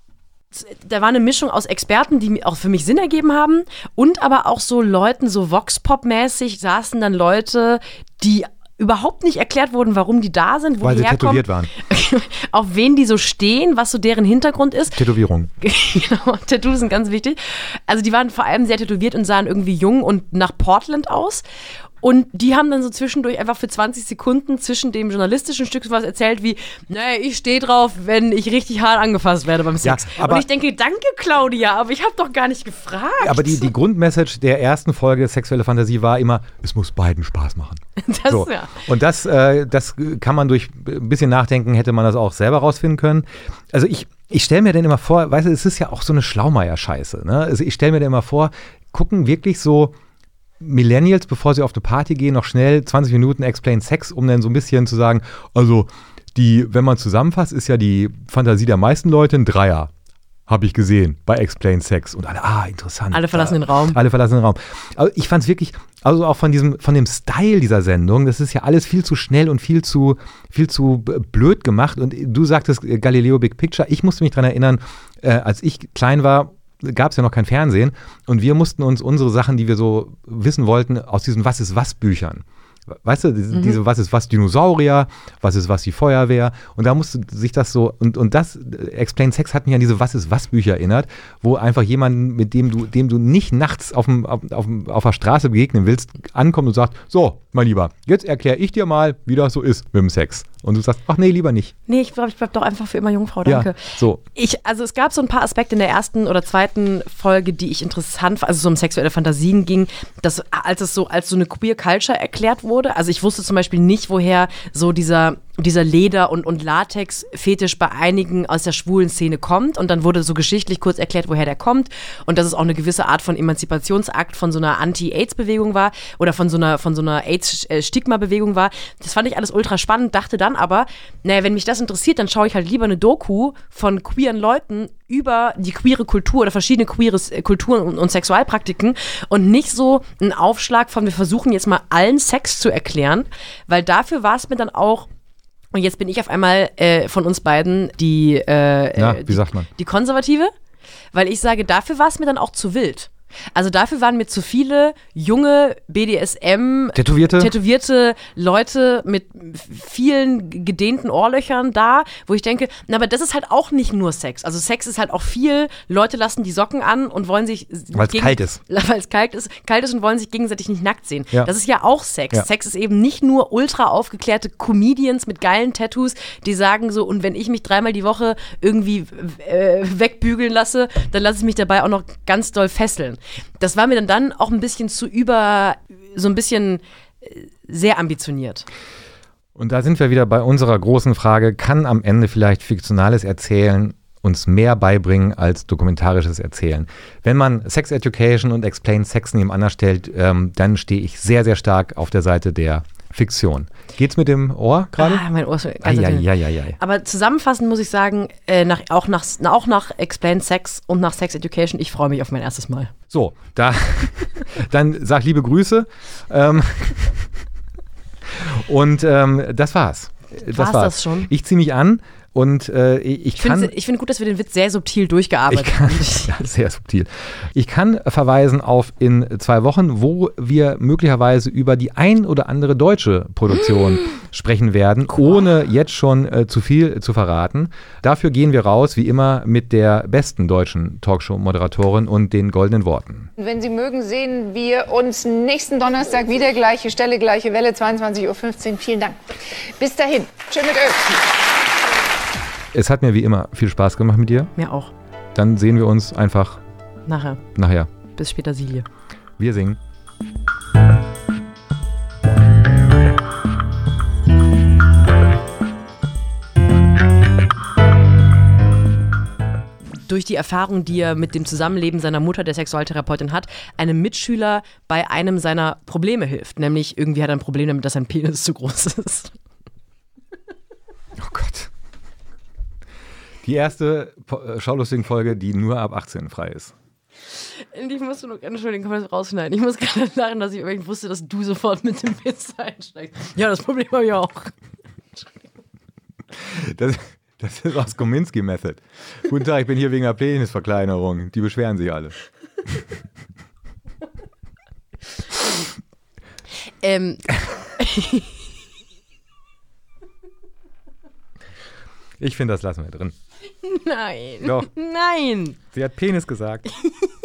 da war eine Mischung aus Experten, die auch für mich Sinn ergeben haben und aber auch so Leuten, so Vox-Pop-mäßig saßen dann Leute, die überhaupt nicht erklärt wurden, warum die da sind, wo weil die herkommen. Tätowiert waren. Auf wen die so stehen, was so deren Hintergrund ist. Tätowierung. Genau, Tattoos sind ganz wichtig. Also die waren vor allem sehr tätowiert und sahen irgendwie jung und nach Portland aus. Und die haben dann so zwischendurch einfach für 20 Sekunden zwischen dem journalistischen Stück was erzählt wie, ich stehe drauf, wenn ich richtig hart angefasst werde beim Sex. Ja, und ich denke, danke Claudia, aber ich habe doch gar nicht gefragt. Aber die Grundmessage der ersten Folge Sexuelle Fantasie war immer, es muss beiden Spaß machen. Und das kann man durch ein bisschen Nachdenken, hätte man das auch selber rausfinden können. Also ich stelle mir dann immer vor, weißt du, es ist ja auch so eine Schlaumeier-Scheiße. Ne? Also ich stelle mir dann immer vor, gucken wirklich so Millennials, bevor sie auf eine Party gehen, noch schnell 20 Minuten Explain Sex, um dann so ein bisschen zu sagen, also wenn man zusammenfasst, ist ja die Fantasie der meisten Leute ein Dreier. Habe ich gesehen bei Explain Sex. Und alle, interessant. Alle verlassen den Raum. Alle verlassen den Raum. Also ich fand es wirklich, also auch von dem Style dieser Sendung, das ist ja alles viel zu schnell und viel zu blöd gemacht. Und du sagtest Galileo Big Picture. Ich musste mich daran erinnern, als ich klein war, gab es ja noch kein Fernsehen und wir mussten uns unsere Sachen, die wir so wissen wollten, aus diesen Was-ist-was-Büchern. Weißt du, diese Was-ist-was Dinosaurier, Was-ist-was die Feuerwehr und da musste sich das so, und das, Explain Sex hat mich an diese Was-ist-was-Bücher erinnert, wo einfach jemand, mit dem du nicht nachts auf der Straße begegnen willst, ankommt und sagt, so, mein Lieber, jetzt erkläre ich dir mal, wie das so ist mit dem Sex. Und du sagst, ach nee, lieber nicht. Nee, ich glaube, ich bleib doch einfach für immer Jungfrau, danke. Ja, so. Also es gab so ein paar Aspekte in der ersten oder zweiten Folge, die ich interessant fand, also so um sexuelle Fantasien ging, dass als so eine Queer Culture erklärt wurde, also ich wusste zum Beispiel nicht, woher so dieser Leder- und Latex-Fetisch bei einigen aus der schwulen Szene kommt und dann wurde so geschichtlich kurz erklärt, woher der kommt und dass es auch eine gewisse Art von Emanzipationsakt von so einer Anti-AIDS-Bewegung war oder von so einer AIDS-Stigma-Bewegung war. Das fand ich alles ultra spannend, dachte dann aber, wenn mich das interessiert, dann schaue ich halt lieber eine Doku von queeren Leuten über die queere Kultur oder verschiedene queere Kulturen und Sexualpraktiken und nicht so einen Aufschlag von, wir versuchen jetzt mal allen Sex zu erklären, weil dafür war es mir dann auch Und jetzt bin ich auf einmal von uns beiden wie sagt man? Die Konservative, weil ich sage, dafür war es mir dann auch zu wild. Also dafür waren mir zu viele junge BDSM tätowierte Leute mit vielen gedehnten Ohrlöchern da, wo ich denke, na, aber das ist halt auch nicht nur Sex. Also Sex ist halt auch viel, Leute lassen die Socken an und wollen sich weil es kalt ist. Weil es kalt ist und wollen sich gegenseitig nicht nackt sehen. Ja. Das ist ja auch Sex. Ja. Sex ist eben nicht nur ultra aufgeklärte Comedians mit geilen Tattoos, die sagen so, und wenn ich mich 3-mal die Woche irgendwie wegbügeln lasse, dann lasse ich mich dabei auch noch ganz doll fesseln. Das war mir dann auch ein bisschen so ein bisschen sehr ambitioniert. Und da sind wir wieder bei unserer großen Frage, kann am Ende vielleicht fiktionales Erzählen uns mehr beibringen als dokumentarisches Erzählen? Wenn man Sex Education und Explain Sex nebeneinander stellt, dann stehe ich sehr, sehr stark auf der Seite der Fiktion. Geht's mit dem Ohr gerade? Mein Ohr ist ja. Aber zusammenfassend muss ich sagen, auch nach Explain Sex und nach Sex Education, ich freue mich auf mein erstes Mal. So, dann sag liebe Grüße. Und das war's. War's das schon? Ich ziehe mich an und ich finde gut, dass wir den Witz sehr subtil durchgearbeitet haben. Ja, sehr subtil. Ich kann verweisen auf in 2 Wochen, wo wir möglicherweise über die ein oder andere deutsche Produktion sprechen werden, ohne jetzt schon zu viel zu verraten. Dafür gehen wir raus, wie immer, mit der besten deutschen Talkshow-Moderatorin und den goldenen Worten. Wenn Sie mögen, sehen wir uns nächsten Donnerstag wieder. Gleiche Stelle, gleiche Welle, 22:15 Uhr. Vielen Dank. Bis dahin. Schön mit Öl. Es hat mir wie immer viel Spaß gemacht mit dir. Mir auch. Dann sehen wir uns einfach nachher. Bis später, Silje. Wir singen. Durch die Erfahrung, die er mit dem Zusammenleben seiner Mutter, der Sexualtherapeutin, hat, einem Mitschüler bei einem seiner Probleme hilft. Nämlich irgendwie hat er ein Problem damit, dass sein Penis zu groß ist. Oh Gott. Die erste Schaulustigen-Folge, die nur ab 18 frei ist. Ich musste noch, Entschuldigung, kann man das rausschneiden? Ich muss gerade lachen, dass ich wusste, dass du sofort mit dem Witz einsteigst. Ja, das Problem habe ich auch. Das ist aus Kominsky-Method. Guten Tag, ich bin hier wegen der Penisverkleinerung. Die beschweren sich alle. Ich finde, das lassen wir drin. Nein. Doch. Nein. Sie hat Penis gesagt.